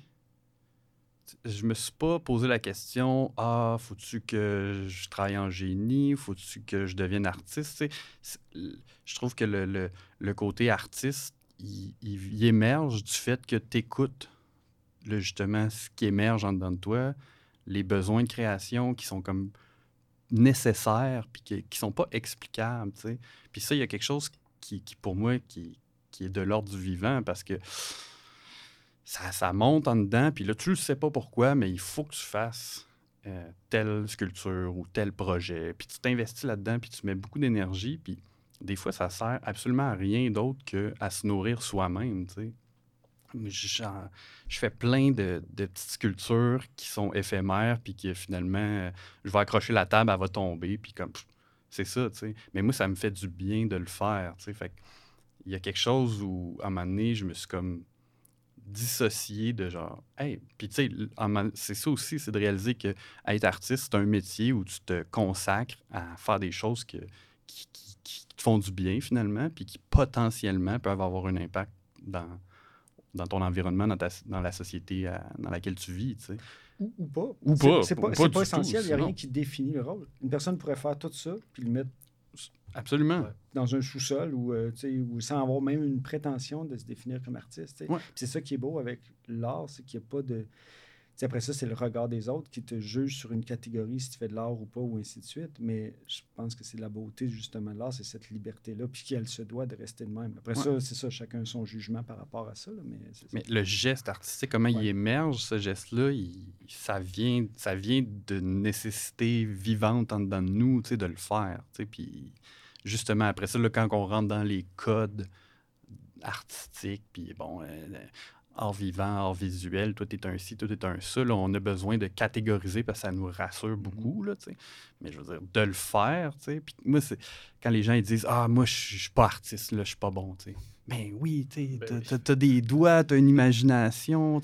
je me suis pas posé la question, ah, faut-tu que je travaille en génie, faut-tu que je devienne artiste, tu sais. C'est- Je trouve que le, le, le côté artiste, il, il- il émerge du fait que tu écoutes justement ce qui émerge en dedans de toi, les besoins de création qui sont comme nécessaires puis qui, qui sont pas explicables, tu sais. Puis ça, il y a quelque chose qui, qui pour moi, qui, qui est de l'ordre du vivant parce que ça, ça monte en dedans, puis là, tu le sais pas pourquoi, mais il faut que tu fasses euh, telle sculpture ou tel projet, puis tu t'investis là-dedans, puis tu mets beaucoup d'énergie, puis des fois, ça sert absolument à rien d'autre qu'à se nourrir soi-même, tu sais. Genre, je fais plein de, de petites sculptures qui sont éphémères, puis que finalement, euh, je vais accrocher la table, elle va tomber, puis comme, pff, c'est ça, tu sais. Mais moi, ça me fait du bien de le faire, tu sais. Fait il y a quelque chose où, à un moment donné, je me suis comme dissocié de genre, hey, puis tu sais, c'est ça aussi, c'est de réaliser que être artiste, c'est un métier où tu te consacres à faire des choses que, qui, qui, qui te font du bien, finalement, puis qui potentiellement peuvent avoir un impact dans dans ton environnement, dans, ta, dans la société à, dans laquelle tu vis, tu sais. Ou, ou pas. Ou c'est, pas. C'est pas, pas, c'est pas pas du essentiel, tout, il n'y a rien sinon. qui définit le rôle. Une personne pourrait faire tout ça, puis le mettre Absolument. Ouais. dans un sous-sol ou, euh, ou sans avoir même une prétention de se définir comme artiste. Ouais. C'est ça qui est beau avec l'art, c'est qu'il n'y a pas de... T'sais, après ça, c'est le regard des autres qui te juge sur une catégorie si tu fais de l'art ou pas, ou ainsi de suite. Mais je pense que c'est la beauté, justement, de l'art, c'est cette liberté-là, puis qu'elle se doit de rester de même. Après ouais. ça, c'est ça, chacun son jugement par rapport à ça. Là, mais c'est mais ça. le geste artistique, comment ouais. il émerge, ce geste-là, il, ça, vient, ça vient de nécessité vivante en dedans de nous, de le faire. Puis justement, après ça, là, quand on rentre dans les codes artistiques, puis bon... Euh, art vivant, art visuel, tout est un ci, tout est un ça. Là, on a besoin de catégoriser parce que ça nous rassure beaucoup. Là, mais je veux dire, de le faire. Puis moi, c'est quand les gens ils disent « Ah, moi, je suis pas artiste, là, je suis pas bon. » Ben oui, tu ben as, as des doigts, tu as une imagination.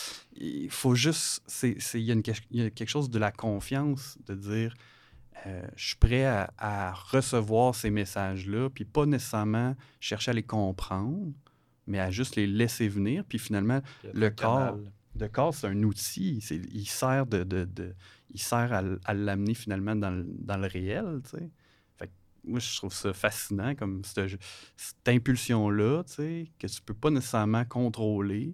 Il faut juste... Il y, y a quelque chose de la confiance de dire euh, « Je suis prêt à, à recevoir ces messages-là, puis pas nécessairement chercher à les comprendre. » mais à juste les laisser venir. Puis finalement, le corps, le corps, c'est un outil. C'est, il sert, de, de, de, il sert à, à l'amener finalement dans le, dans le réel. T'sais. Fait que moi, je trouve ça fascinant, comme cette, cette impulsion-là, que tu peux pas nécessairement contrôler.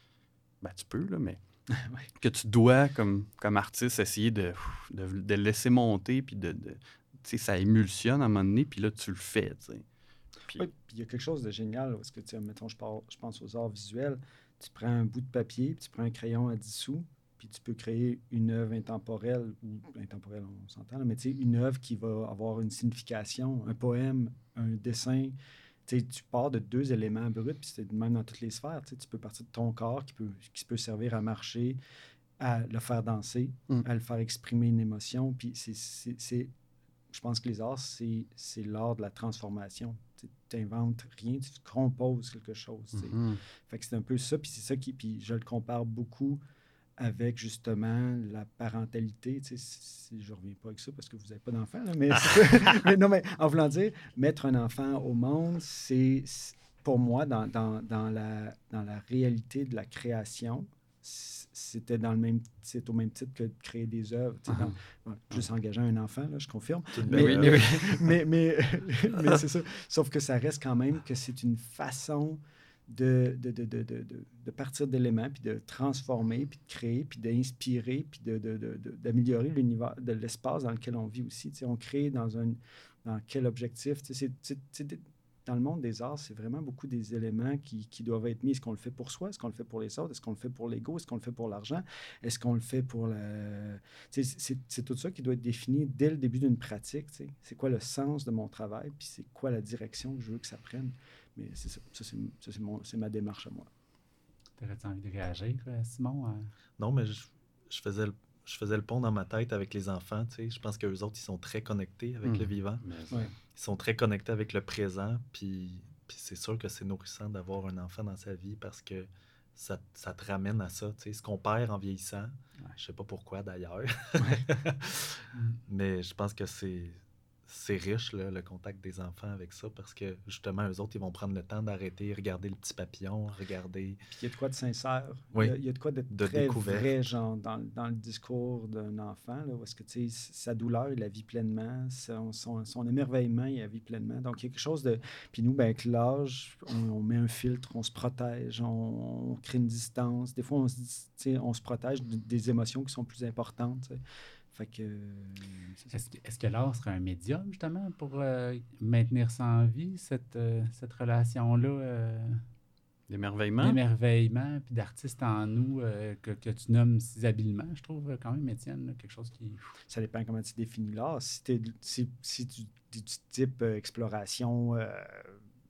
Ben, tu peux, là, mais que tu dois, comme, comme artiste, essayer de, de, de laisser monter, puis de, de, ça émulsionne à un moment donné, puis là, tu le fais, t'sais. Puis oui, puis il y a quelque chose de génial, parce que, tu sais, mettons, je, parle, je pense aux arts visuels, tu prends un bout de papier, puis tu prends un crayon à dix sous, puis tu peux créer une œuvre intemporelle, ou intemporelle, on s'entend, là, mais tu sais, une œuvre qui va avoir une signification, un poème, un dessin. Tu sais, tu pars de deux éléments bruts, puis c'est même dans toutes les sphères. Tu sais, tu peux partir de ton corps qui peut, qui peut servir à marcher, à le faire danser, mm. à le faire exprimer une émotion, puis c'est... c'est, c'est je pense que les arts, c'est, c'est l'art de la transformation. Tu n'inventes rien, tu composes quelque chose. Mm-hmm. Fait que c'est un peu ça, puis c'est ça qui... Puis je le compare beaucoup avec, justement, la parentalité. Si, si, je ne reviens pas avec ça parce que vous n'avez pas d'enfant, là, mais, mais non, mais en voulant dire, mettre un enfant au monde, c'est, pour moi, dans, dans, dans, la, dans la réalité de la création, c'était dans le même c'est au même titre que de créer des œuvres. Uh-huh. Dans, bon, juste engager un enfant, là, je confirme. Mais, oui, mais, mais, mais, mais c'est ça. Sauf que ça reste quand même que c'est une façon de, de, de, de, de, de partir d'éléments, puis de transformer, puis de créer, puis d'inspirer, puis de, de, de, de, d'améliorer l'univers, de l'espace dans lequel on vit aussi. T'sais, on crée dans un dans quel objectif? C'est, c'est, c'est, dans le monde des arts, c'est vraiment beaucoup des éléments qui, qui doivent être mis. Est-ce qu'on le fait pour soi? Est-ce qu'on le fait pour les autres? Est-ce qu'on le fait pour l'ego? Est-ce qu'on le fait pour l'argent? Est-ce qu'on le fait pour la... C'est, c'est, c'est tout ça qui doit être défini dès le début d'une pratique. T'sais. C'est quoi le sens de mon travail? Puis c'est quoi la direction que je veux que ça prenne? Mais c'est ça. Ça, c'est, ça, c'est, mon, c'est ma démarche à moi. T'aurais-tu envie de réagir, Simon? À... Non, mais je, je faisais le Je faisais le pont dans ma tête avec les enfants. Tu sais. Je pense qu'eux autres, ils sont très connectés avec mmh. le vivant. Ouais. Ils sont très connectés avec le présent. Puis, puis c'est sûr que c'est nourrissant d'avoir un enfant dans sa vie parce que ça, ça te ramène à ça. Tu sais. Ce qu'on perd en vieillissant, ouais. je sais pas pourquoi d'ailleurs, ouais. mais je pense que c'est, c'est riche, là, le contact des enfants avec ça parce que justement, eux autres, ils vont prendre le temps d'arrêter, regarder le petit papillon, regarder... Puis il y a de quoi de sincère. Oui. Il, y a, il y a de quoi d'être de très découverte. vrai, genre, dans, dans le discours d'un enfant, là, où est-ce que, tu sais, sa douleur, il la vit pleinement, son, son, son émerveillement, il la vit pleinement. Donc, il y a quelque chose de... Puis nous, ben, avec l'âge, on, on met un filtre, on se protège, on, on crée une distance. Des fois, on se, dit, tu sais, on se protège de, des émotions qui sont plus importantes, tu sais. Fait que, est-ce, que, est-ce que l'art serait un médium, justement, pour euh, maintenir ça en vie, cette, euh, cette relation-là? Euh, d'émerveillement? D'émerveillement, puis d'artiste en nous, euh, que, que tu nommes si habilement, je trouve, quand même, Étienne, là, quelque chose qui... Ça dépend comment tu définis l'art. Si, t'es, si, si tu, tu type euh, exploration... Euh,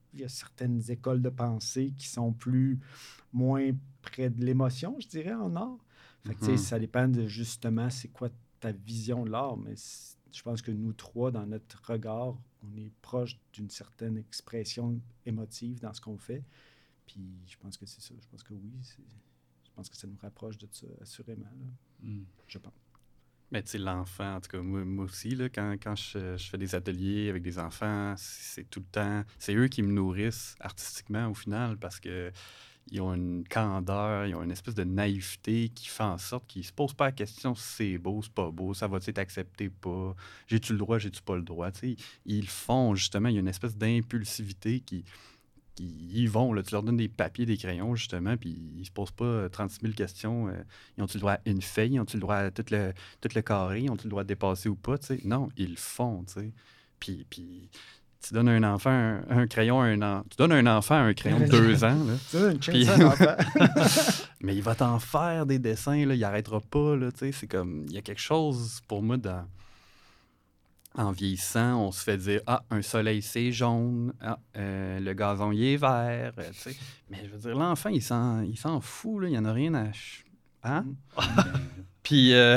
il y a certaines écoles de pensée qui sont plus moins près de l'émotion, je dirais, en art. Fait que, tu sais, Mhm. ça dépend de justement c'est quoi ta vision de l'art, mais c- je pense que nous trois, dans notre regard, on est proche d'une certaine expression émotive dans ce qu'on fait. Puis je pense que c'est ça. Je pense que oui, c'est- je pense que ça nous rapproche de ça, assurément, là. Mm. Je pense. Mais tu sais, l'enfant, en tout cas, moi, moi aussi, là, quand, quand je, je fais des ateliers avec des enfants, c'est tout le temps... C'est eux qui me nourrissent artistiquement, au final, parce que ils ont une candeur, ils ont une espèce de naïveté qui fait en sorte qu'ils se posent pas la question si c'est beau, c'est pas beau, ça va-tu être accepté, pas, j'ai-tu le droit, j'ai-tu pas le droit, tu sais. Ils le font, justement, il y a une espèce d'impulsivité qui... qui y vont, là, tu leur donnes des papiers, des crayons, justement, puis ils se posent pas trente-six mille questions. Euh, ils ont-tu le droit à une feuille? Ils ont-tu le droit à tout le, tout le carré? Ils ont-tu le droit de dépasser ou pas? Tu sais? Non, ils le font, tu sais. Puis, puis tu donnes à un enfant un, un crayon, un an. Tu donnes à un enfant un crayon de deux ans, là. C'est une Puis- chance à faire. Mais il va t'en faire des dessins, là, il arrêtera pas, là, tu sais, c'est comme, il y a quelque chose, pour moi, dans... En vieillissant, on se fait dire « Ah, un soleil, c'est jaune. Ah, euh, le gazon, il est vert. Euh, » tu sais. Mais je veux dire, l'enfant, il s'en, il s'en fout, là, il n'y en a rien à... ch- Hein? Ben, Puis, euh,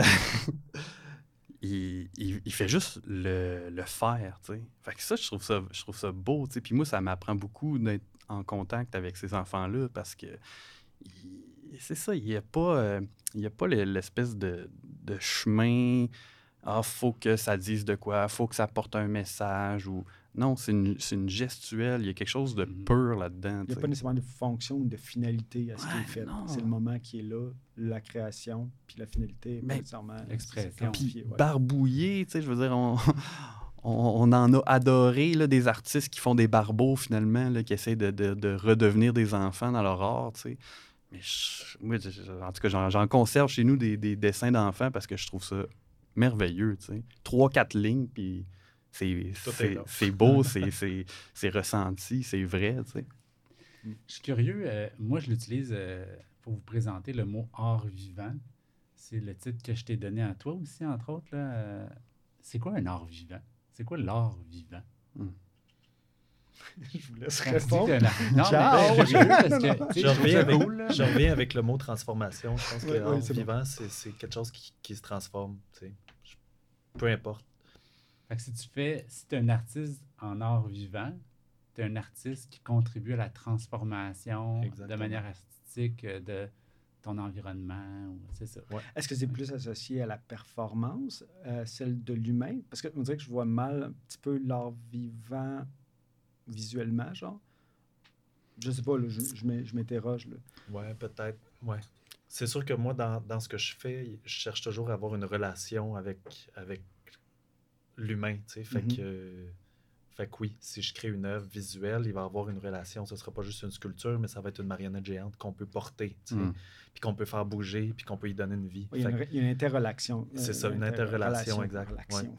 il, il- il fait juste le, le faire, tu sais. Fait que ça, je trouve ça, je trouve ça beau, tu sais. Puis moi, ça m'apprend beaucoup d'être en contact avec ces enfants-là parce que il- c'est ça, il n'y a pas, euh, il y a pas le- l'espèce de, de chemin. Ah, faut que ça dise de quoi, faut que ça porte un message ou... Non, c'est une, c'est une gestuelle, il y a quelque chose de Mhm. pur là-dedans, Il n'y tu a sais. pas nécessairement de fonction ou de finalité à ce qui Ouais, est fait. non. C'est le moment qui est là, la création, puis la finalité, Mais- pas nécessairement l'expression. c'est quantifié, Puis ouais. barbouiller, tu sais, je veux dire, on, on, on en a adoré, là, des artistes qui font des barbeaux, finalement, là, qui essaient de, de- de redevenir des enfants dans leur art, tu sais. Mais je- moi, je- je- en tout cas, j'en, j'en conserve chez nous des, des dessins d'enfants parce que je trouve ça merveilleux, tu sais. Trois, quatre lignes, puis c'est, Tout est c'est, là. c'est beau, c'est, c'est, c'est ressenti, c'est vrai, tu sais. je suis curieux. euh, moi, je l'utilise euh, pour vous présenter le mot art vivant. C'est le titre que je t'ai donné à toi aussi, entre autres. Là. Euh, c'est quoi un art vivant? C'est quoi l'art vivant? Je vous laisse Quand tu dis répondre. que la- Non, Ciao! mais ben, je suis curieux parce que, tu sais, Je je trouve reviens, ça avec, cool, là. je reviens avec le mot transformation. Je pense que Oui, oui, l'art c'est bon. vivant, c'est, c'est quelque chose qui, qui se transforme. tu sais. Je- Peu importe. Fait que si tu fais, si tu es un artiste en art vivant, tu es un artiste qui contribue à la transformation de Exactement. manière artistique euh, de ton environnement. ou- C'est ça. Est-ce que c'est plus associé à la performance, euh, celle de l'humain? Parce qu'on dirait que je vois mal un petit peu l'art vivant visuellement, genre. Je sais pas, là, je, je m'in- je m'interroge. Là. Ouais, peut-être. Ouais. C'est sûr que moi, dans, dans ce que je fais, je cherche toujours à avoir une relation avec, avec l'humain. tu sais. Fait, Mhm. que, euh, fait que oui, si je crée une œuvre visuelle, il va y avoir une relation. Ce ne sera pas juste une sculpture, mais ça va être une marionnette géante qu'on peut porter, tu sais, Mm. puis qu'on peut faire bouger, puis qu'on peut y donner une vie. Oui, il, y a Fait une, que- il y a une interrelation. C'est euh, ça, une inter- interrelation, relation, exact. relation.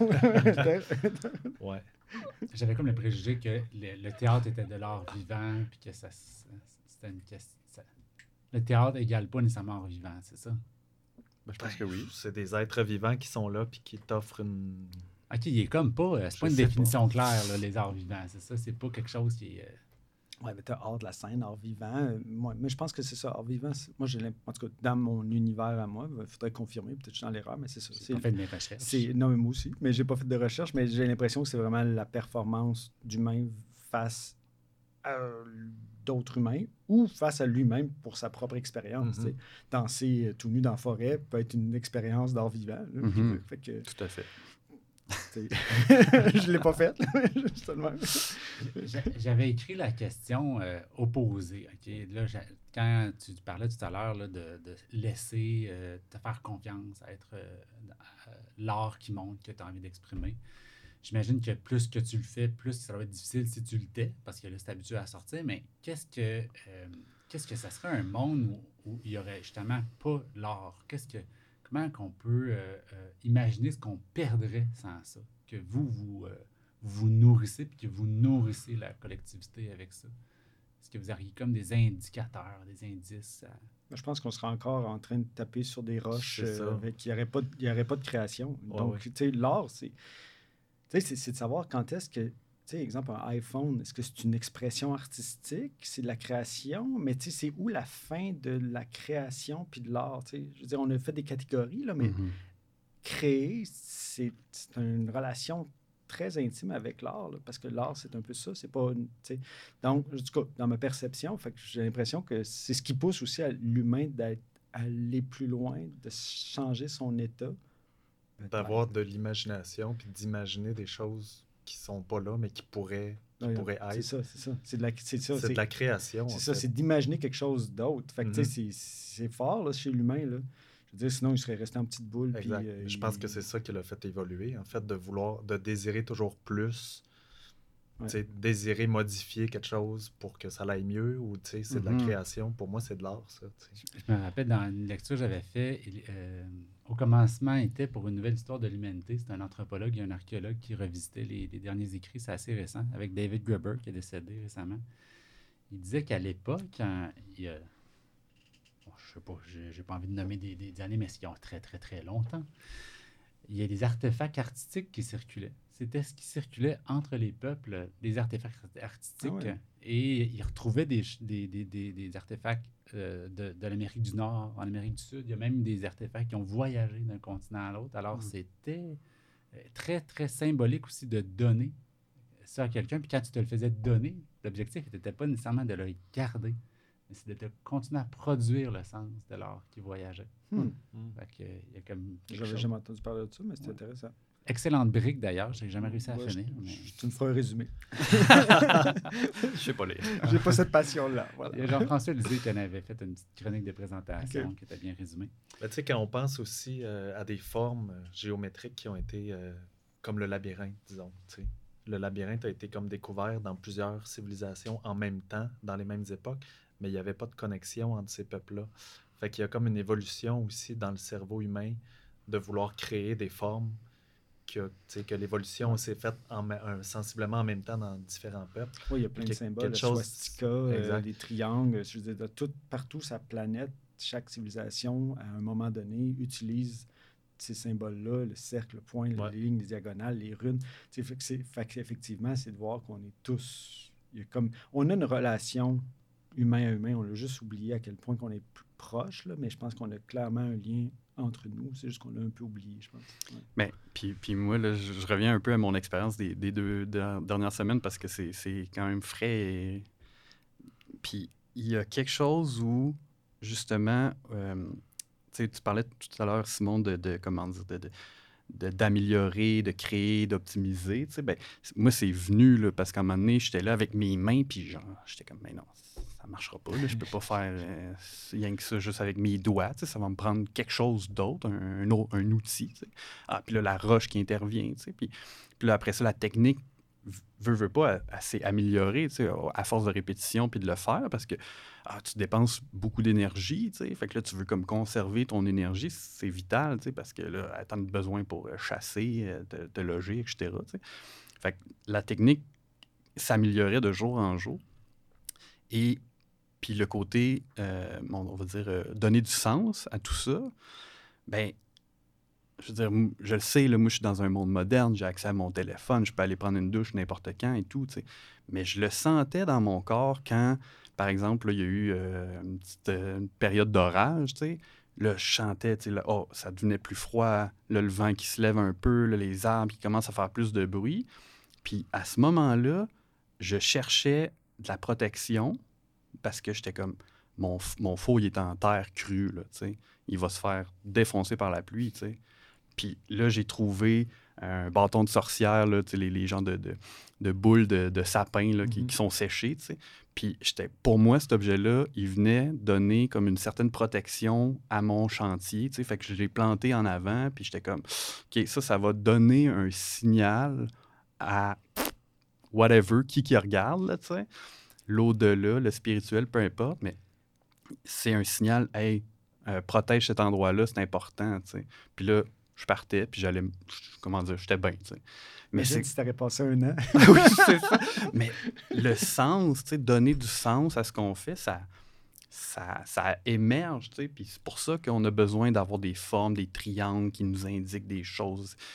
ouais. J'avais comme le préjugé que le, le théâtre était de l'art vivant, puis que ça, ça- c'était une question. ça- Le théâtre égale pas nécessairement art vivant, c'est ça? Ben, je pense que oui. C'est des êtres vivants qui sont là, puis qui t'offrent une. Ok, il est comme pas. euh, C'est Je pas une sais pas. définition claire, là, les arts vivants, c'est ça? C'est pas quelque chose qui est. euh, Ouais, mais t'as art de la scène, art vivant. euh, moi, mais je pense que c'est ça, art vivant. c'est- Moi, j'ai l'im- en tout cas, dans mon univers à moi, il faudrait confirmer, peut-être que je suis dans l'erreur, mais c'est ça. J'ai C'est, pas fait de mes recherches. c'est, non, mais moi aussi. Mais j'ai pas fait de recherche, mais j'ai l'impression que c'est vraiment la performance d'humain face à d'autres humains ou face à lui-même pour sa propre expérience. Mhm. tu sais. Danser euh, tout nu dans la forêt peut être une expérience d'art vivant. là. Mhm. Fait que, Tout à fait. tu sais, je l'ai pas faite. Juste de même. J'a- J'avais écrit la question euh, opposée. ok? Là, j'a- quand tu parlais tout à l'heure là, de, de laisser euh, te faire confiance, à être euh, à- l'art qui montre que tu as envie d'exprimer, j'imagine que plus que tu le fais, plus ça va être difficile si tu le tais, parce que là, c'est habitué à sortir. Mais qu'est-ce que euh, qu'est-ce que ça serait un monde où, où il y aurait justement pas l'art? Qu'est-ce que comment qu'on peut euh, euh, imaginer ce qu'on perdrait sans ça? Que vous, vous, euh, vous nourrissez puis que vous nourrissez la collectivité avec ça. Est-ce que vous auriez comme des indicateurs, des indices? à- Je pense qu'on sera encore en train de taper sur des roches C'est ça. euh, avec il n'y aurait, pas de- il y aurait pas de création. Ouais, Donc, ouais. tu sais, l'art, c'est, tu sais, c'est, c'est de savoir quand est-ce que sais, exemple, un iPhone, est-ce que c'est une expression artistique? C'est de la création? Mais tu sais, c'est où la fin de la création puis de l'art? Tu sais? Je veux dire, on a fait des catégories, là, mais Mhm. créer, c'est c'est une relation très intime avec l'art, là, parce que l'art, c'est un peu ça. C'est pas une- tu sais. Donc, en tout cas, dans ma perception, fait que j'ai l'impression que c'est ce qui pousse aussi à l'humain d'être aller plus loin, de changer son état. D'avoir de l'imagination, puis d'imaginer des choses qui sont pas là, mais qui pourraient, qui Ouais, pourraient c'est être. ça, c'est ça. C'est de la, c'est ça, C'est de la création. c'est en ça, fait. c'est d'imaginer quelque chose d'autre. Fait que, tu sais, Mhm. c'est- c'est fort là, chez l'humain. Là. Je veux dire, sinon, il serait resté en petite boule. Puis, Exact. euh, Je pense il- que c'est ça qui l'a fait évoluer, en fait, de vouloir, de désirer toujours plus, Ouais. tu sais, désirer modifier quelque chose pour que ça aille mieux, ou tu sais, c'est de la Mhm. création. Pour moi, c'est de l'art, ça. tu sais. Je me rappelle dans une lecture que j'avais faite, au commencement était pour une nouvelle histoire de l'humanité. C'est un anthropologue et un archéologue qui revisitait les, les derniers écrits. C'est assez récent, avec David Graeber qui est décédé récemment. Il disait qu'à l'époque, quand il y a, bon, je sais pas, j'ai j'ai pas envie de nommer des, des années, mais qui ont très, très, très longtemps, il y a des artefacts artistiques qui circulaient. C'était ce qui circulait entre les peuples, des artefacts artistiques. Ah ouais. Et ils retrouvaient des, ch- des, des, des, des artefacts euh, de, de l'Amérique du Nord, en Amérique du Sud. Il y a même des artefacts qui ont voyagé d'un continent à l'autre. Alors, Mm. c'était euh, très, très symbolique aussi de donner ça à quelqu'un. Puis quand tu te le faisais donner, l'objectif n'était pas nécessairement de le garder, mais c'est de te continuer à produire le sens de l'art qui voyageait. Hmm. Fait que, euh, il y a comme quelque J'avais chose. jamais entendu parler de ça, mais c'était Ouais. intéressant. Excellente brique d'ailleurs, j'ai jamais réussi à Ouais, finir. je- mais- je- Tu me feras un résumé. Je sais pas lire. J'ai pas cette passion-là. Il y a Voilà. Jean-François Lisée qui en avait fait une petite chronique de présentation qui était bien résumée. Mais tu sais, quand on pense aussi euh, à des formes euh, géométriques qui ont été euh, comme le labyrinthe, disons, tu sais. Le labyrinthe a été comme découvert dans plusieurs civilisations en même temps, dans les mêmes époques, mais il n'y avait pas de connexion entre ces peuples-là. Fait qu'il y a comme une évolution aussi dans le cerveau humain de vouloir créer des formes que, tu sais, que l'évolution s'est faite en, ma- un- sensiblement en même temps dans différents peuples. Oui, il y a plein de Quel- symboles, quelque le chose- swastika, euh, Exact. des triangles. Je veux dire, de tout, partout sur la planète, chaque civilisation, à un moment donné, utilise ces symboles-là, le cercle, le point, la Ouais. ligne, les diagonales, les runes. Tu sais, fait que c'est- fait qu'effectivement, c'est de voir qu'on est tous... il y a comme, on a une relation humain à humain, on l'a juste oublié à quel point qu'on est plus proche, là, mais je pense qu'on a clairement un lien entre nous. C'est juste qu'on l'a un peu oublié, je pense. Ouais. Mais, puis, puis moi, là, je, je reviens un peu à mon expérience des, des deux der- dernières semaines parce que c'est, c'est quand même frais. Et... Puis il y a quelque chose où, justement, euh, tu sais, tu parlais tout à l'heure, Simon, de, de comment dire, de, de- de- d'améliorer, de créer, d'optimiser. Tu sais, ben, c- moi, c'est venu là, parce qu'à un moment donné, j'étais là avec mes mains, puis genre, j'étais comme, mais non, ça marchera pas. Là, je peux pas faire euh, rien que ça juste avec mes doigts. Tu sais, ça va me prendre quelque chose d'autre, un, un, au- un outil. Tu sais. Ah, puis là, la roche qui intervient. Tu sais, puis, puis là, après ça, la technique v- veut, veut pas, elle, elle s'est améliorée, tu sais, à force de répétition puis de le faire parce que ah, tu dépenses beaucoup d'énergie, tu sais. Fait que là, tu veux comme conserver ton énergie, c'est vital, tu sais, parce que là, tu as besoin pour euh, chasser, euh, te, te loger, et cetera, tu sais. Fait que la technique s'améliorait de jour en jour. Et puis le côté, euh, on va dire, euh, donner du sens à tout ça, ben je veux dire, m- je le sais, là, moi, je suis dans un monde moderne, j'ai accès à mon téléphone, je peux aller prendre une douche n'importe quand et tout, tu sais. Mais je le sentais dans mon corps quand, par exemple, là, il y a eu euh, une petite euh, une période d'orage, tu sais. Là, je chantais, tu sais, là, oh, ça devenait plus froid, là, le vent qui se lève un peu, là, les arbres qui commencent à faire plus de bruit. Puis à ce moment-là, je cherchais de la protection parce que j'étais comme, mon, f- mon four, il est en terre crue, là, tu sais. Il va se faire défoncer par la pluie, tu sais. Puis là, j'ai trouvé un bâton de sorcière, là, tu sais, les, les gens de, de, de boules de, de sapin là, qui, Mhm. qui sont séchées. Tu sais. Puis j'étais, pour moi, cet objet-là, il venait donner comme une certaine protection à mon chantier. Tu sais. Fait que je l'ai planté en avant, puis j'étais comme, OK, ça, ça va donner un signal à whatever, qui qui regarde, là, tu sais. L'au-delà, le spirituel, peu importe, mais c'est un signal, hey, euh, protège cet endroit-là, c'est important, tu sais. Puis là, je partais, puis j'allais, m- comment dire, j'étais bien, tu sais. Mais Imagine c'est... si t'aurais passé un an. oui, c'est ça. Mais le sens, tu sais, donner du sens à ce qu'on fait, ça, ça, ça émerge, tu sais. Puis c'est pour ça qu'on a besoin d'avoir des formes, des triangles qui nous indiquent des choses.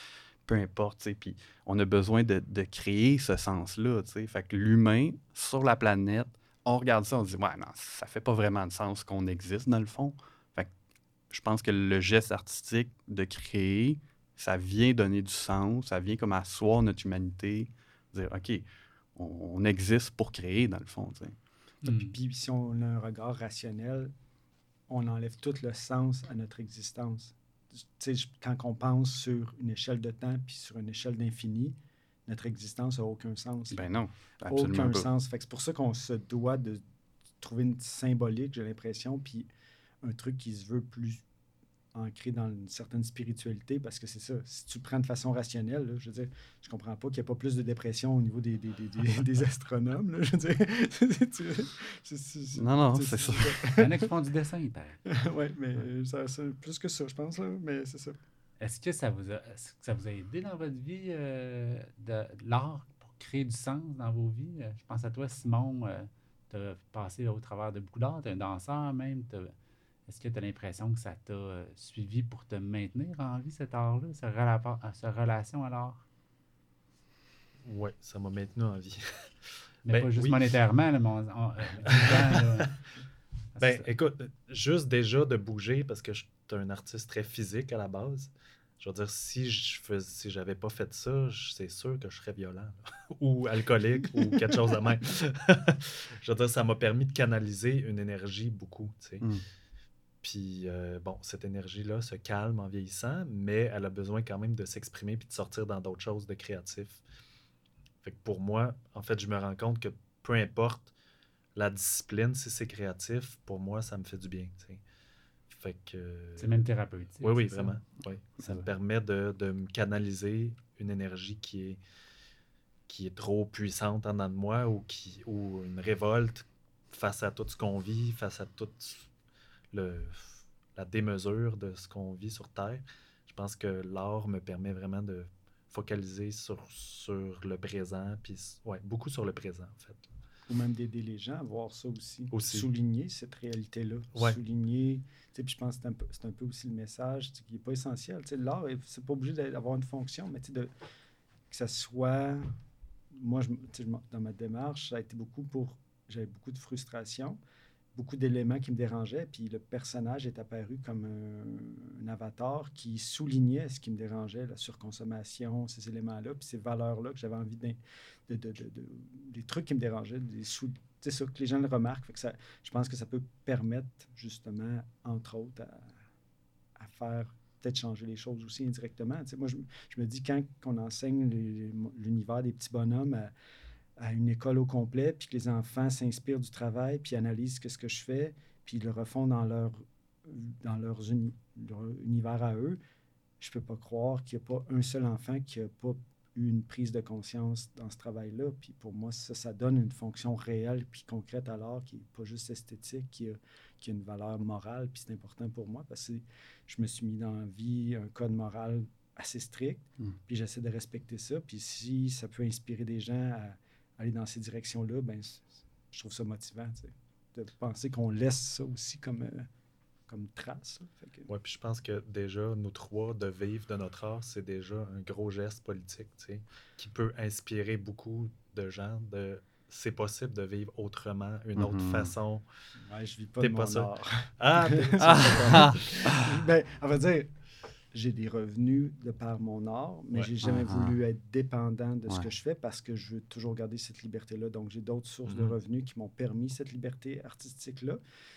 peu importe, tu sais. Puis on a besoin de, de créer ce sens-là, tu sais. Fait que l'humain, sur la planète, on regarde ça, on se dit, ouais, non, ça fait pas vraiment de sens qu'on existe, dans le fond. Fait que je pense que le geste artistique de créer, ça vient donner du sens, ça vient comme asseoir notre humanité, dire, OK, on, on existe pour créer, dans le fond, tu sais. Mm. Puis, puis si on a un regard rationnel, on enlève tout le sens à notre existence. Tu sais, quand on pense sur une échelle de temps puis sur une échelle d'infini, notre existence n'a aucun sens. Ben non, absolument aucun pas. sens. Fait que c'est pour ça qu'on se doit de trouver une symbolique, j'ai l'impression, puis un truc qui se veut plus ancré dans une certaine spiritualité, parce que c'est ça. Si tu le prends de façon rationnelle, là, je veux dire, je comprends pas qu'il n'y a pas plus de dépression au niveau des, des, des, des, des astronomes. Là, je veux dire, tu, c'est, c'est, non, non, c'est, c'est c'est sûr. Il y en a qui font du dessin, il paraît. Oui, mais ça, c'est plus que ça, je pense, là, mais c'est ça. Est-ce que ça vous a, est-ce que ça vous a aidé dans votre vie, euh, de, de l'art, pour créer du sens dans vos vies? Euh, Je pense à toi, Simon, euh, tu as passé au travers de beaucoup d'art, tu es un danseur même. t'as- Est-ce que tu as l'impression que ça t'a euh, suivi pour te maintenir en vie, cet art-là, ce, relapa- euh, ce relation à l'art? Oui, ça m'a maintenu en vie. Mais Ben, pas juste oui. monétairement, là, mais on- on- euh, vivant, là. Ben, C'est ça. écoute, juste déjà de bouger, parce que je suis un artiste très physique à la base. Je veux dire, si je fais, si j'avais pas fait ça, je- c'est sûr que je serais violent, là. Ou alcoolique, ou quelque chose de même. Je veux dire, ça m'a permis de canaliser une énergie beaucoup, tu sais. Mm. Puis, euh, bon, cette énergie-là se calme en vieillissant, mais elle a besoin quand même de s'exprimer puis de sortir dans d'autres choses de créatif. Fait que pour moi, en fait, je me rends compte que peu importe la discipline, si c'est créatif, pour moi, ça me fait du bien, tu sais. Fait que... C'est même thérapeutique. Oui, oui, c'est ça? vraiment. Oui. Ça Ouais. me permet de, de me canaliser une énergie qui est, qui est trop puissante en dedans de moi ou, qui, ou une révolte face à tout ce qu'on vit, face à toute le, la démesure de ce qu'on vit sur Terre. Je pense que l'art me permet vraiment de focaliser sur, sur le présent, puis ouais, beaucoup sur le présent, en fait. Ou même d'aider les gens à voir ça aussi. Aussi. Souligner cette réalité-là. Ouais. Souligner. Tu sais, puis je pense que c'est un peu, c'est un peu aussi le message tu sais, qui n'est pas essentiel. Tu sais, l'art, c'est pas obligé d'avoir une fonction, mais tu sais, de, que ça soit. Moi, je, tu sais, je m'en- dans ma démarche, ça a été beaucoup pour. J'avais beaucoup de frustration, beaucoup d'éléments qui me dérangeaient, puis le personnage est apparu comme un, un avatar qui soulignait ce qui me dérangeait, la surconsommation, ces éléments-là, puis ces valeurs-là que j'avais envie d'in- de, de, de, de- des trucs qui me dérangeaient, des sous, c'est ça, que les gens le remarquent. Fait que ça, je pense que ça peut permettre, justement, entre autres, à, à faire peut-être changer les choses aussi indirectement. Tu sais, moi, je, je me dis, quand on enseigne les- l'univers des petits bonhommes à, à une école au complet, puis que les enfants s'inspirent du travail, puis analysent ce que je fais, puis ils le refont dans leur, dans leurs uni- leur univers à eux, je peux pas croire qu'il n'y a pas un seul enfant qui n'a pas eu une prise de conscience dans ce travail-là. Puis pour moi, ça, ça donne une fonction réelle puis concrète à l'art qui n'est pas juste esthétique, qui a, qui a une valeur morale. Puis c'est important pour moi parce que je me suis mis dans la vie un code moral assez strict, Mm. puis j'essaie de respecter ça. Puis si ça peut inspirer des gens à aller dans ces directions-là, ben c- je trouve ça motivant, tu sais, de penser qu'on laisse ça aussi comme, euh, comme trace. là. Fait que- Ouais, puis je pense que déjà, nous trois, de vivre de notre art, c'est déjà un gros geste politique, tu sais, qui peut inspirer beaucoup de gens de c'est possible de vivre autrement, une autre Mhm. façon. Ouais, je vis pas T'es de pas mon ça. art. Ah, t'es- Ah! Ben, on va dire, j'ai des revenus de par mon art, mais Ouais. j'ai jamais Ah, voulu être dépendant de ce Ouais. que je fais parce que je veux toujours garder cette liberté-là. Donc, j'ai d'autres sources de Mhm. revenus qui m'ont permis cette liberté artistique-là.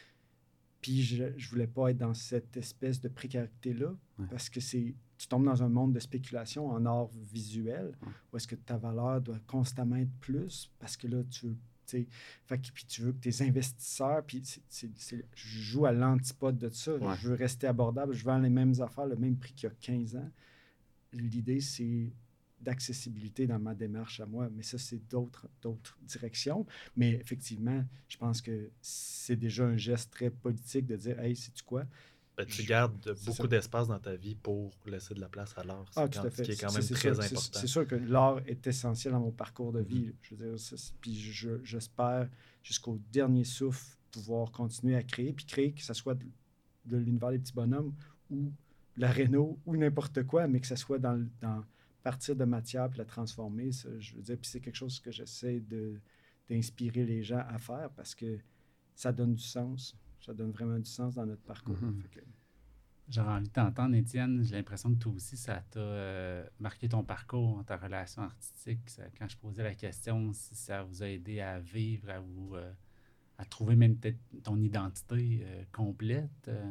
Puis, je ne voulais pas être dans cette espèce de précarité-là Ouais. parce que c'est tu tombes dans un monde de spéculation en art visuel Ouais. où est-ce que ta valeur doit constamment être plus parce que là, tu veux tu sais, fait que, puis tu veux que tes investisseurs, puis c'est, c'est, c'est- je joue à l'antipode de ça. Ouais. Je veux rester abordable, je vends les mêmes affaires, le même prix qu'il y a quinze ans. L'idée, c'est d'accessibilité dans ma démarche à moi, mais ça, c'est d'autres, d'autres directions. Mais effectivement, je pense que c'est déjà un geste très politique de dire « Hey, sais-tu quoi? Ben, tu Je- gardes c'est beaucoup ça. d'espace dans ta vie pour laisser de la place à l'art. C'est Ah, tout quand- à fait. Ce qui est quand C'est- même c'est très sûr, c'est- important. C'est sûr que l'art est essentiel dans mon parcours de Mhm. vie. Je veux dire, c'est- puis je- j'espère jusqu'au dernier souffle pouvoir continuer à créer, puis créer que ce soit de, de l'univers des petits bonhommes ou la Renault ou n'importe quoi, mais que ce soit dans, le- dans partir de matière puis la transformer, ça, je veux dire, puis c'est quelque chose que j'essaie de, d'inspirer les gens à faire parce que ça donne du sens. Ça donne vraiment du sens dans notre parcours. Mm-hmm. Fait que... J'aurais envie de t'entendre, Étienne. J'ai l'impression que toi aussi, ça t'a euh, marqué ton parcours, ta relation artistique. Ça, quand je posais la question, si ça vous a aidé à vivre, à vous euh, à trouver même peut-être ton identité euh, complète. Euh.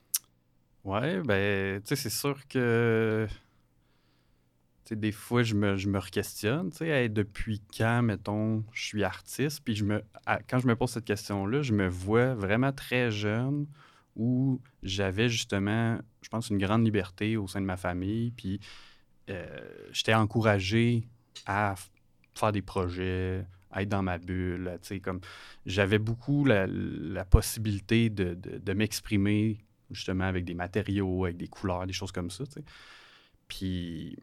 Ouais, ben, tu sais, c'est sûr que tu sais, des fois, je me, je me re-questionne. Tu sais, hey, depuis quand, mettons, je suis artiste? Puis je me, à- quand je me pose cette question-là, je me vois vraiment très jeune où j'avais justement, je pense, une grande liberté au sein de ma famille. Puis euh, j'étais encouragé à f- faire des projets, à être dans ma bulle. Tu sais, comme j'avais beaucoup la, la possibilité de, de, de m'exprimer justement avec des matériaux, avec des couleurs, des choses comme ça. Tu sais. Puis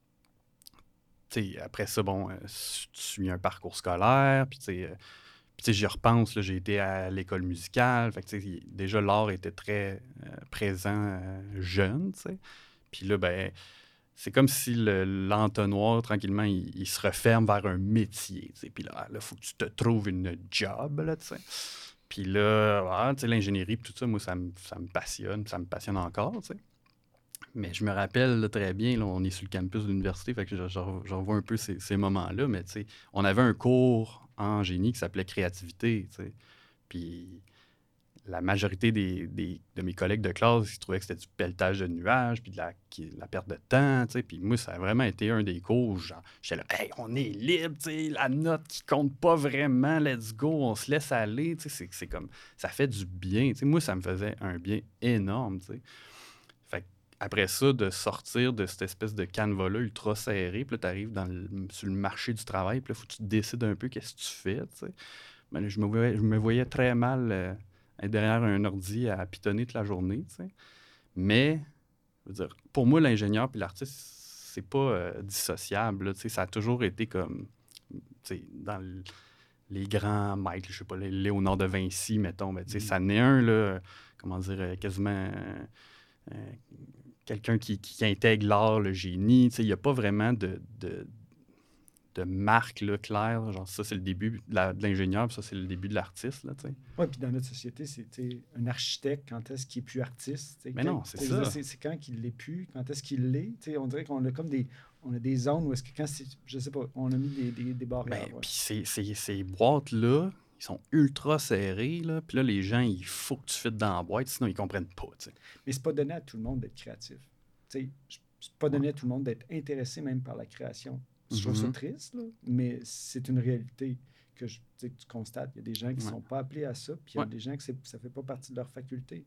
tu sais, après ça, bon, euh, tu suis un parcours scolaire, puis tu sais, euh, puis, tu sais, j'y repense, là, j'ai été à l'école musicale, fait que, tu sais, y- déjà, l'art était très euh, présent euh, jeune, tu sais. Puis là, ben, c'est comme si le- l'entonnoir, tranquillement, il, il se referme vers un métier, tu sais. Puis là, il faut que tu te trouves une job, là, tu sais. Puis là, ah, tu sais, l'ingénierie, puis tout ça, moi, ça me ça me passionne, ça me passionne encore, tu sais. Mais je me rappelle là, très bien, là, on est sur le campus de l'université, fait que je, je, re- je revois un peu ces, ces moments-là, mais tu sais, on avait un cours en génie qui s'appelait créativité, tu sais. Puis la majorité des, des- de mes collègues de classe, ils trouvaient que c'était du pelletage de nuages, puis de la, qui- la perte de temps, tu sais. Puis moi, ça a vraiment été un des cours où genre, j'étais là, hey, on est libre, tu sais, la note qui compte pas vraiment, let's go, on se laisse aller, tu sais, c'est, c'est comme, ça fait du bien, tu sais. Moi, ça me faisait un bien énorme, tu sais. Fait que après ça, de sortir de cette espèce de canevas-là ultra serré, puis là, tu arrives dans le- sur le marché du travail, puis là, il faut que tu décides un peu qu'est-ce que tu fais, tu sais. Ben là, je me voyais, je me voyais très mal euh, être derrière un ordi à pitonner toute la journée, tu sais. Mais, je veux dire, pour moi, l'ingénieur puis l'artiste, c'est pas euh, dissociable, là, tu sais. Ça a toujours été comme, tu sais, dans le- les grands maîtres, je sais pas, les Léonard de Vinci, mettons, ben, tu sais, Mm. ça n'est un, là, comment dire, euh, quasiment... euh, euh, quelqu'un qui, qui intègre l'art, le génie. Tu sais, il n'y a pas vraiment de, de, de marque là, claire. Genre, ça, c'est le début de, la- de l'ingénieur, puis ça, c'est le début de l'artiste. Là, tu sais. Oui, puis dans notre société, c'est tu sais, un architecte, quand est-ce qu'il est plus artiste? tu sais, Mais quand- non, c'est tu sais, ça. je veux dire, C'est, c'est quand qu'il l'est plus, quand est-ce qu'il l'est? Tu sais, on dirait qu'on a comme des, on a des zones où est-ce que quand c'est, je sais pas, on a mis des, des, des barrières. Ben, ouais. puis ces, ces, ces boîtes-là, ils sont ultra serrées. Là, puis là, les gens, il faut que tu fites dans la boîte, sinon ils comprennent pas. Tu sais. Mais c'est pas donné à tout le monde d'être créatif. Tu sais, c'est pas donné à tout le monde d'être intéressé même par la création. Je trouve ça Mhm. triste, là, mais c'est une réalité que, je, tu sais, que tu constates. Il y a des gens qui ne Ouais. sont pas appelés à ça, puis il y a Ouais. des gens que c'est- ça ne fait pas partie de leur faculté.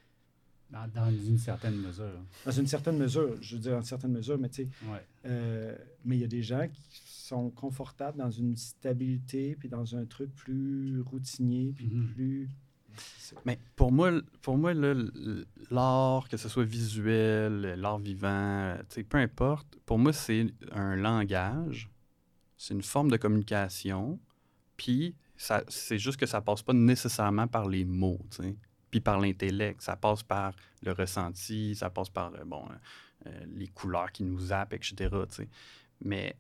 Dans, dans une certaine mesure. Dans une certaine mesure, je veux dire en certaine mesure, mais tu sais, Ouais. euh, mais il y a des gens qui sont confortables dans une stabilité, puis dans un truc plus routinier, puis Mhm. plus... c'est ça. Mais pour moi, l- pour moi là, l- l'art, que ce soit visuel, l'art vivant, tu sais, peu importe, pour moi, c'est un langage, c'est une forme de communication, puis ça, c'est juste que ça passe pas nécessairement par les mots, tu sais, puis par l'intellect, ça passe par le ressenti, ça passe par, euh, bon, euh, euh, les couleurs qui nous zappent, et cetera, tu sais. Mais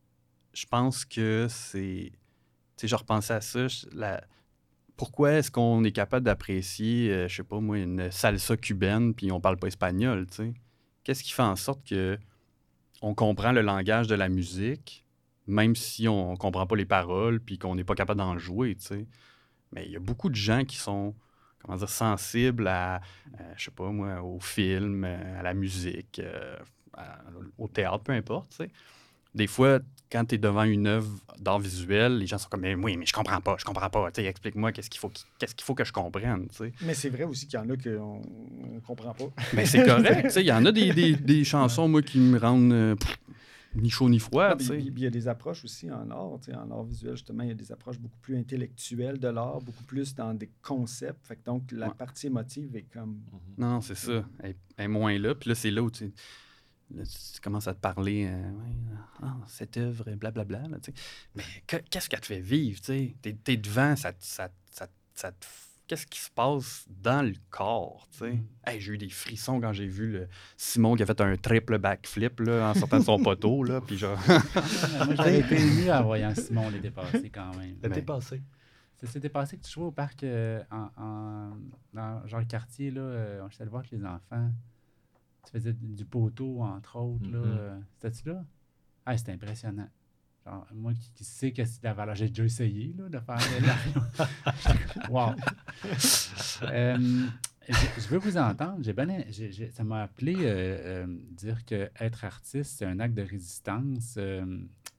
je pense que c'est... Tu sais, je repensais à ça, je- la, pourquoi est-ce qu'on est capable d'apprécier, euh, je sais pas moi, une salsa cubaine puis on parle pas espagnol, tu sais? Qu'est-ce qui fait en sorte que on comprend le langage de la musique, même si on comprend pas les paroles puis qu'on n'est pas capable d'en jouer, tu sais? Mais il y a beaucoup de gens qui sont, comment dire, sensibles à, euh, je sais pas moi, au film, euh, à la musique, euh, à- au théâtre, peu importe, tu sais. Des fois, quand tu es devant une œuvre d'art visuel, les gens sont comme mais oui, mais je comprends pas, je comprends pas. Tu sais, explique-moi qu'est-ce qu'il faut, qu'il- qu'est-ce qu'il faut que je comprenne. Tu sais. Mais c'est vrai aussi qu'il y en a qu'on ne comprend pas. Mais c'est correct. Tu sais, il y en a des, des, des chansons, moi, qui me rendent euh, pff, ni chaud ni froid. Ah, tu puis- sais. puis- puis il y a des approches aussi en art. tu sais, En art visuel, justement, il y a des approches beaucoup plus intellectuelles de l'art, beaucoup plus dans des concepts. Fait que donc, la Ouais. partie émotive est comme... Non, non, c'est ça. Elle, elle est moins là. Puis là, c'est là où tu, là, tu commences à te parler. euh, ouais, ah, cette œuvre, blablabla. Là, tu sais. Mais que- qu'est-ce qu'elle te fait vivre? Tu sais? T'es, t'es devant, ça, te- ça, ça, ça te f- qu'est-ce qui se passe dans le corps, tu sais. Mm. Hey, j'ai eu des frissons quand j'ai vu le Simon qui a fait un triple backflip là, en sortant de son poteau, là, puis genre... Moi, j'avais été ému en voyant Simon l'été passé quand même. L'été Mais- passé. Ça s'était passé que tu jouais au parc euh, en, en- dans genre le quartier, là, euh, je suis allé voir avec les enfants. Tu faisais du poteau, entre autres, là. Mhm. euh, C'était-tu là? Ah, c'était impressionnant. Genre, moi qui, qui sais que c'est la valeur, j'ai déjà essayé là, de faire de l'avion. Wow! Euh, je, je veux vous entendre. J'ai bien, j'ai- j'ai- ça m'a appelé euh, euh, dire que être artiste, c'est un acte de résistance. euh,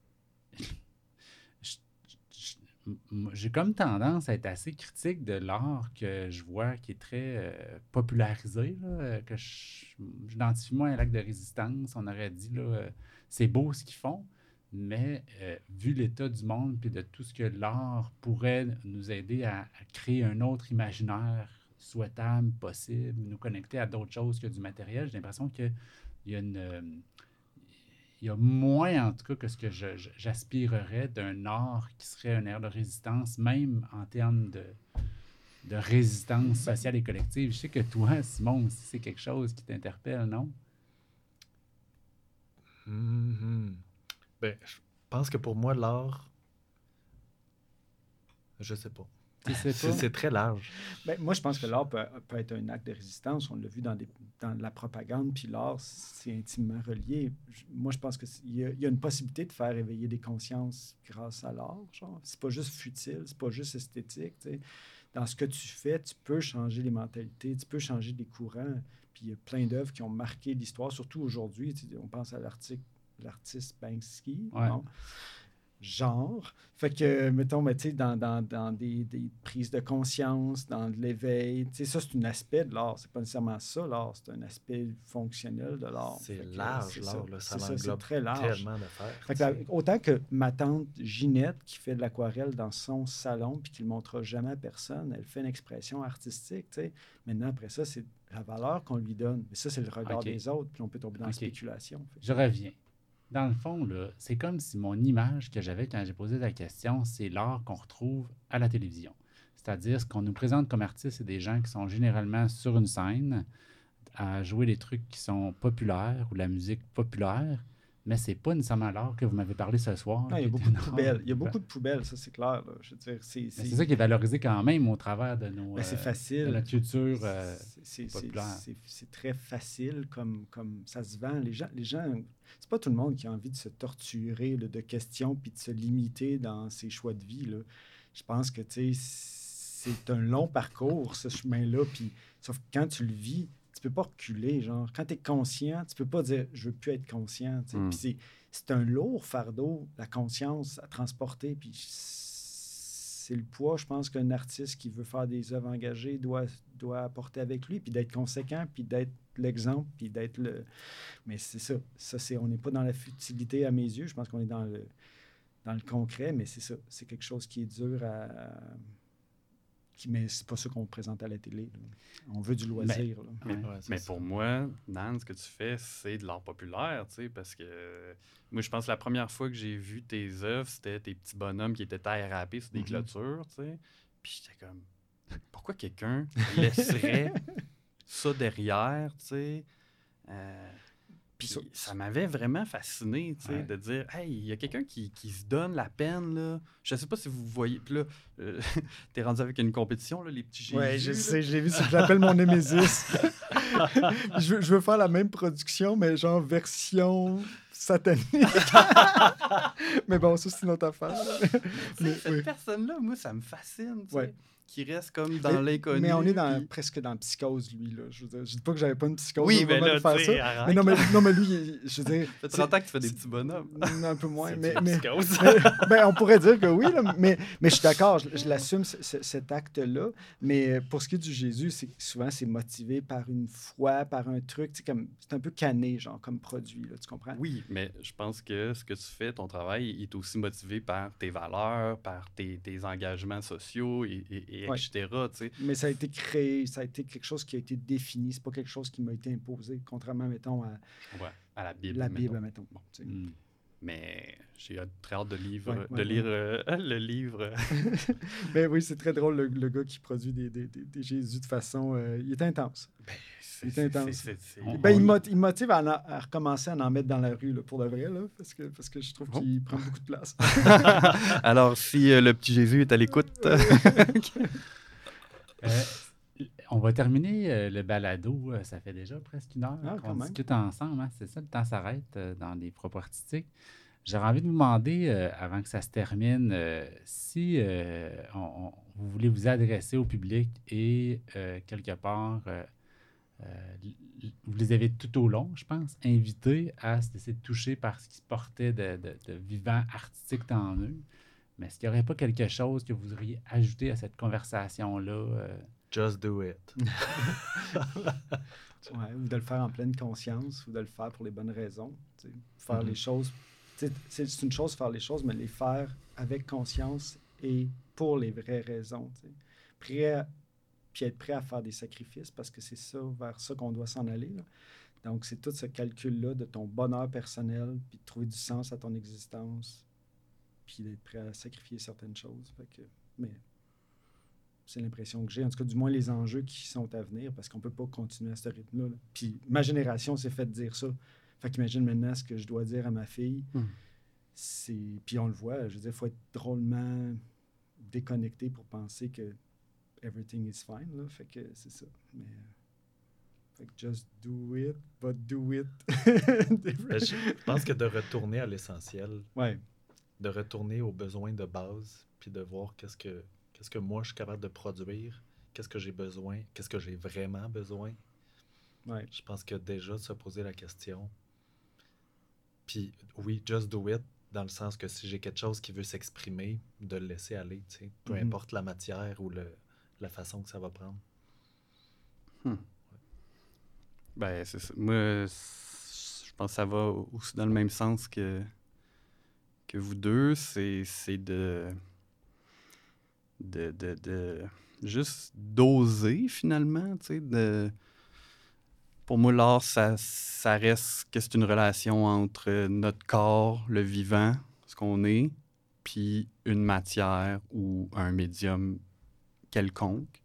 je- je- m- j'ai comme tendance à être assez critique de l'art que je vois qui est très euh, popularisé, là, euh, que je- j'identifie moi un acte de résistance. On aurait dit, là, euh, c'est beau ce qu'ils font, mais euh, vu l'état du monde puis de tout ce que l'art pourrait nous aider à, à créer un autre imaginaire souhaitable, possible, nous connecter à d'autres choses que du matériel, j'ai l'impression qu'il y a une... euh, il y a moins, en tout cas, que ce que je- je- j'aspirerais d'un art qui serait un air de résistance, même en termes de, de résistance sociale et collective. Je sais que toi, Simon, aussi, c'est quelque chose qui t'interpelle, non? Mhm. Ben, je pense que pour moi, l'art, je sais pas. Tu sais C'est pas? c'est très large. Ben, moi, je pense que l'art peut, peut être un acte de résistance. On l'a vu dans, des, dans la propagande, puis l'art, c'est intimement relié. Je- moi, je pense qu'il y, a- il y a une possibilité de faire éveiller des consciences grâce à l'art. Genre. C'est pas juste futile, c'est pas juste esthétique. tu sais. Dans ce que tu fais, tu peux changer les mentalités, tu peux changer des courants. Puis il y a plein d'œuvres qui ont marqué l'histoire, surtout aujourd'hui. tu sais, On pense à l'article- l'artiste Banksy. Ouais. bon. Genre. Fait que, mettons, mais, tu sais, dans, dans, dans des, des prises de conscience, dans de l'éveil, tu sais, ça, c'est un aspect de l'art. C'est pas nécessairement ça, l'art. C'est un aspect fonctionnel de l'art. C'est Fait que, large, c'est l'art. ça. là. Ça C'est ça, c'est englobe très large. tellement d'affaires. Fait que la- autant que ma tante Ginette, qui fait de l'aquarelle dans son salon puis qui ne le montrera jamais à personne, elle fait une expression artistique. tu sais. Maintenant, après ça, c'est la valeur qu'on lui donne. Mais ça, c'est le regard OK. des autres, puis on peut tomber dans la OK. spéculation. Fait que- Je reviens. Dans le fond, là, c'est comme si mon image que j'avais quand j'ai posé la question, c'est l'art qu'on retrouve à la télévision. C'est-à-dire, ce qu'on nous présente comme artistes, c'est des gens qui sont généralement sur une scène à jouer des trucs qui sont populaires ou de la musique populaire, mais c'est pas nécessairement l'art que vous m'avez parlé ce soir. Ah, il y a qui beaucoup était de un art poubelles. Il y a populaire. beaucoup de poubelles, ça, c'est clair. là. Je veux dire, c'est... Mais c'est- c'est ça qui est valorisé quand même au travers de nos Ben, c'est euh, facile. de notre culture euh, C'est- c'est- c'est- populaire. c'est- C'est très facile comme, comme ça se vend. Les gens, les gens, c'est pas tout le monde qui a envie de se torturer là, de questions puis de se limiter dans ses choix de vie. Là. Je pense que tu sais, c'est un long parcours, ce chemin-là. Puis, sauf que quand tu le vis, tu peux pas reculer. Genre, quand tu es conscient, tu peux pas dire je veux plus être conscient. tu sais. Mm. Puis c'est, c'est un lourd fardeau, la conscience à transporter. Puis c'est le poids, je pense, qu'un artiste qui veut faire des œuvres engagées doit, doit apporter avec lui, puis d'être conséquent, puis d'être l'exemple, puis d'être le... Mais c'est ça. ça c'est, on n'est pas dans la futilité à mes yeux. Je pense qu'on est dans le, dans le concret, mais c'est ça. C'est quelque chose qui est dur à... Qui, mais c'est pas ça qu'on présente à la télé. là. On veut du loisir. là. Mais, Ouais. Ouais, c'est mais ça. pour moi, Dan, ce que tu fais, c'est de l'art populaire, tu sais, parce que euh, moi, je pense que la première fois que j'ai vu tes œuvres, c'était tes petits bonhommes qui étaient taille râpés sur des Mhm. clôtures, tu sais. Puis j'étais comme, pourquoi quelqu'un laisserait ça derrière, tu sais? Euh, Puis Ça- ça m'avait vraiment fasciné, tu sais, Ouais. de dire, hey, il y a quelqu'un qui, qui se donne la peine, là. Je sais pas si vous voyez. Puis là, euh, t'es rendu avec une compétition, là, les petits Jésus. Ouais, je là. sais, je l'ai vu, c'est que j'appelle mon Némésis. je, veux, je veux faire la même production, mais genre version satanique. mais bon, ça, c'est une autre affaire. Tu sais, Mais, cette oui. personne-là, moi, ça me fascine, tu sais, Ouais. qui reste comme dans Mais- l'inconnu. Mais on est dans, puis- presque dans la psychose, lui. Là. Je veux dire, je dis pas que j'avais pas une psychose Oui, au mais moment là, de faire tu sais, ça. arrête. Mais non, mais, non, mais lui, il- je veux dire... Ça fait c'est- trente ans que tu fais des petits bonhommes. Un peu moins, C'est mais... une mais psychose. ben, on pourrait dire que oui, là, mais, mais je suis d'accord, je, je l'assume, c- c- cet acte-là. Mais pour ce qui est du Jésus, c'est, souvent, c'est motivé par une foi, par un truc. tu sais, Comme, c'est un peu canné, genre, comme produit, là, tu comprends? Oui, mais je pense que ce que tu fais, ton travail, il est aussi motivé par tes valeurs, par tes, tes engagements sociaux, et, et, et Ouais. et cetera. Tu sais. Mais ça a été créé, ça a été quelque chose qui a été défini. C'est pas quelque chose qui m'a été imposé, contrairement, mettons, à Ouais, à la Bible. la mettons. Bible, mettons. Bon, tu sais. Hmm. Mais j'ai très hâte de, livre, Ouais, ouais, de lire ouais. euh, le livre. Mais oui, c'est très drôle, le, le gars qui produit des, des, des, des Jésus de façon... euh, il est intense. C'est, Il est intense. c'est, c'est, On- c'est... Ben, il, mot- il motive à, en- à recommencer à en mettre dans la rue, là, pour de vrai, là, parce, que, parce que je trouve Oh. qu'il prend beaucoup de place. Alors, si euh, le petit Jésus est à l'écoute... Euh, on va terminer euh, le balado. euh, Ça fait déjà presque une heure Ah, qu'on quand même. discute ensemble. Hein, c'est ça, le temps s'arrête euh, dans les propos artistiques. J'aurais envie de vous demander, euh, avant que ça se termine, euh, si euh, on- on- vous voulez vous adresser au public et euh, quelque part, euh, euh, l- l- vous les avez tout au long, je pense, invités à se laisser toucher par ce qui se portait de, de- de vivant artistique en eux. Mais est-ce qu'il n'y aurait pas quelque chose que vous voudriez ajouter à cette conversation-là? euh, Just do it. Ouais, ou de le faire en pleine conscience, ou de le faire pour les bonnes raisons. tu sais. Faire Mhm. les choses. tu sais, C'est c'est une chose faire les choses, mais les faire avec conscience et pour les vraies raisons. tu sais. Prêt à- puis être prêt à faire des sacrifices, parce que c'est ça, vers ça qu'on doit s'en aller. là. Donc, c'est tout ce calcul-là de ton bonheur personnel, puis de trouver du sens à ton existence, puis d'être prêt à sacrifier certaines choses. Fait que, mais c'est l'impression que j'ai. En tout cas, du moins, les enjeux qui sont à venir, parce qu'on ne peut pas continuer à ce rythme-là. là. Puis ma génération s'est fait dire ça. Fait qu'imagine maintenant ce que je dois dire à ma fille. Hmm. C'est... Puis on le voit, je veux dire, il faut être drôlement déconnecté pour penser que everything is fine. Là. Fait que c'est ça. Mais... euh, Fait que just do it, but do it. Ben, je pense que de retourner à l'essentiel, Ouais. de retourner aux besoins de base, puis de voir qu'est-ce que, qu'est-ce que moi je suis capable de produire, qu'est-ce que j'ai besoin, qu'est-ce que j'ai vraiment besoin. Ouais. Je pense que déjà, se poser la question. Puis oui, just do it, dans le sens que si j'ai quelque chose qui veut s'exprimer, de le laisser aller, tu sais, peu Mhm. importe la matière ou le, la façon que ça va prendre. Ben, c'est ça. Moi, c'est- je pense que ça va aussi dans le même sens que, que vous deux. C'est, c'est de, de, de, de juste d'oser, finalement. Tu sais, de... Pour moi, l'art, ça, ça reste que c'est une relation entre notre corps, le vivant, ce qu'on est, puis une matière ou un médium quelconque.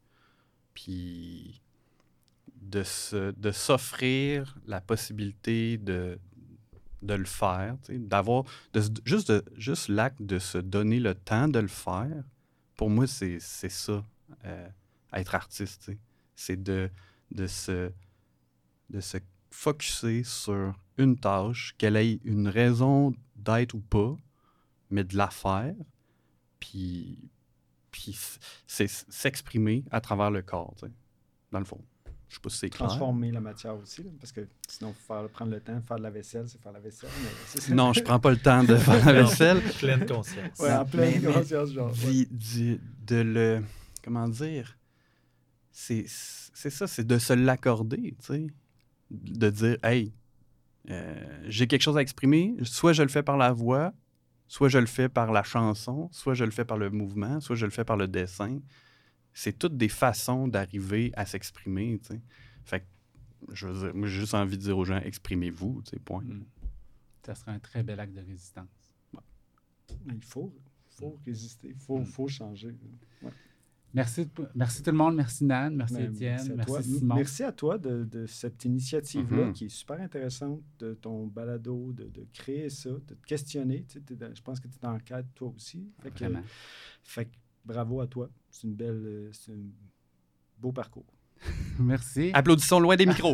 Puis de, se, de s'offrir la possibilité de, de le faire, tu sais, d'avoir, de, se- juste, de, juste l'acte de se donner le temps de le faire, pour moi, c'est, c'est ça, euh, être artiste. Tu sais. C'est de, de, se, de se focusser sur une tâche, qu'elle ait une raison d'être ou pas, mais de la faire, puis, puis c'est s'exprimer à travers le corps, tu sais, dans le fond. Je sais pas si c'est clair. Transformer la matière aussi, là, parce que sinon, faire, prendre le temps de faire de la vaisselle, c'est faire la vaisselle. Mais c'est ça. Non, je prends pas le temps de faire la vaisselle. Pleine conscience. Ouais, en Non, pleine mais- mais conscience, genre. ouais. Du- du- de le... Comment dire? C'est, c'est ça, c'est de se l'accorder, tu sais. De dire, hey, euh, j'ai quelque chose à exprimer, soit je le fais par la voix, soit je le fais par la chanson, soit je le fais par le mouvement, soit je le fais par le dessin. C'est toutes des façons d'arriver à s'exprimer, tu sais. Fait que, je veux dire, moi, j'ai juste envie de dire aux gens, exprimez-vous, tu sais, point. Mm. Ça serait un très bel acte de résistance. Mais il faut, faut résister, il faut, faut changer. Ouais. Merci, merci tout le monde. Merci Nan, merci Mais Étienne, à merci, toi. Simon. Merci à toi de, de cette initiative-là Mhm. qui est super intéressante, de ton balado, de, de créer ça, de te questionner. Tu sais, t'es dans- je pense que tu es en quête toi aussi. Fait que, Vraiment. fait que bravo à toi. C'est une belle, euh, c'est un beau parcours. Merci. Applaudissons loin des micros.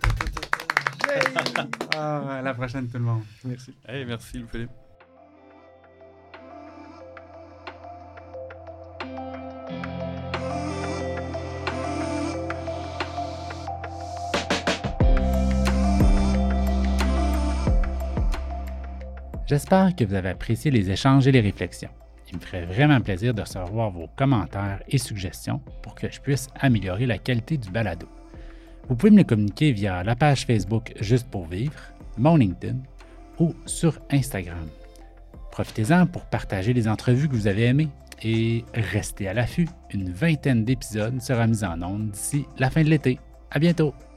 Ah, à la prochaine tout le monde. Merci. Hey, merci, Louis-Philippe. J'espère que vous avez apprécié les échanges et les réflexions. Il me ferait vraiment plaisir de recevoir vos commentaires et suggestions pour que je puisse améliorer la qualité du balado. Vous pouvez me les communiquer via la page Facebook Juste pour vivre, mon LinkedIn ou sur Instagram. Profitez-en pour partager les entrevues que vous avez aimées et restez à l'affût. Une vingtaine d'épisodes sera mise en onde d'ici la fin de l'été. À bientôt!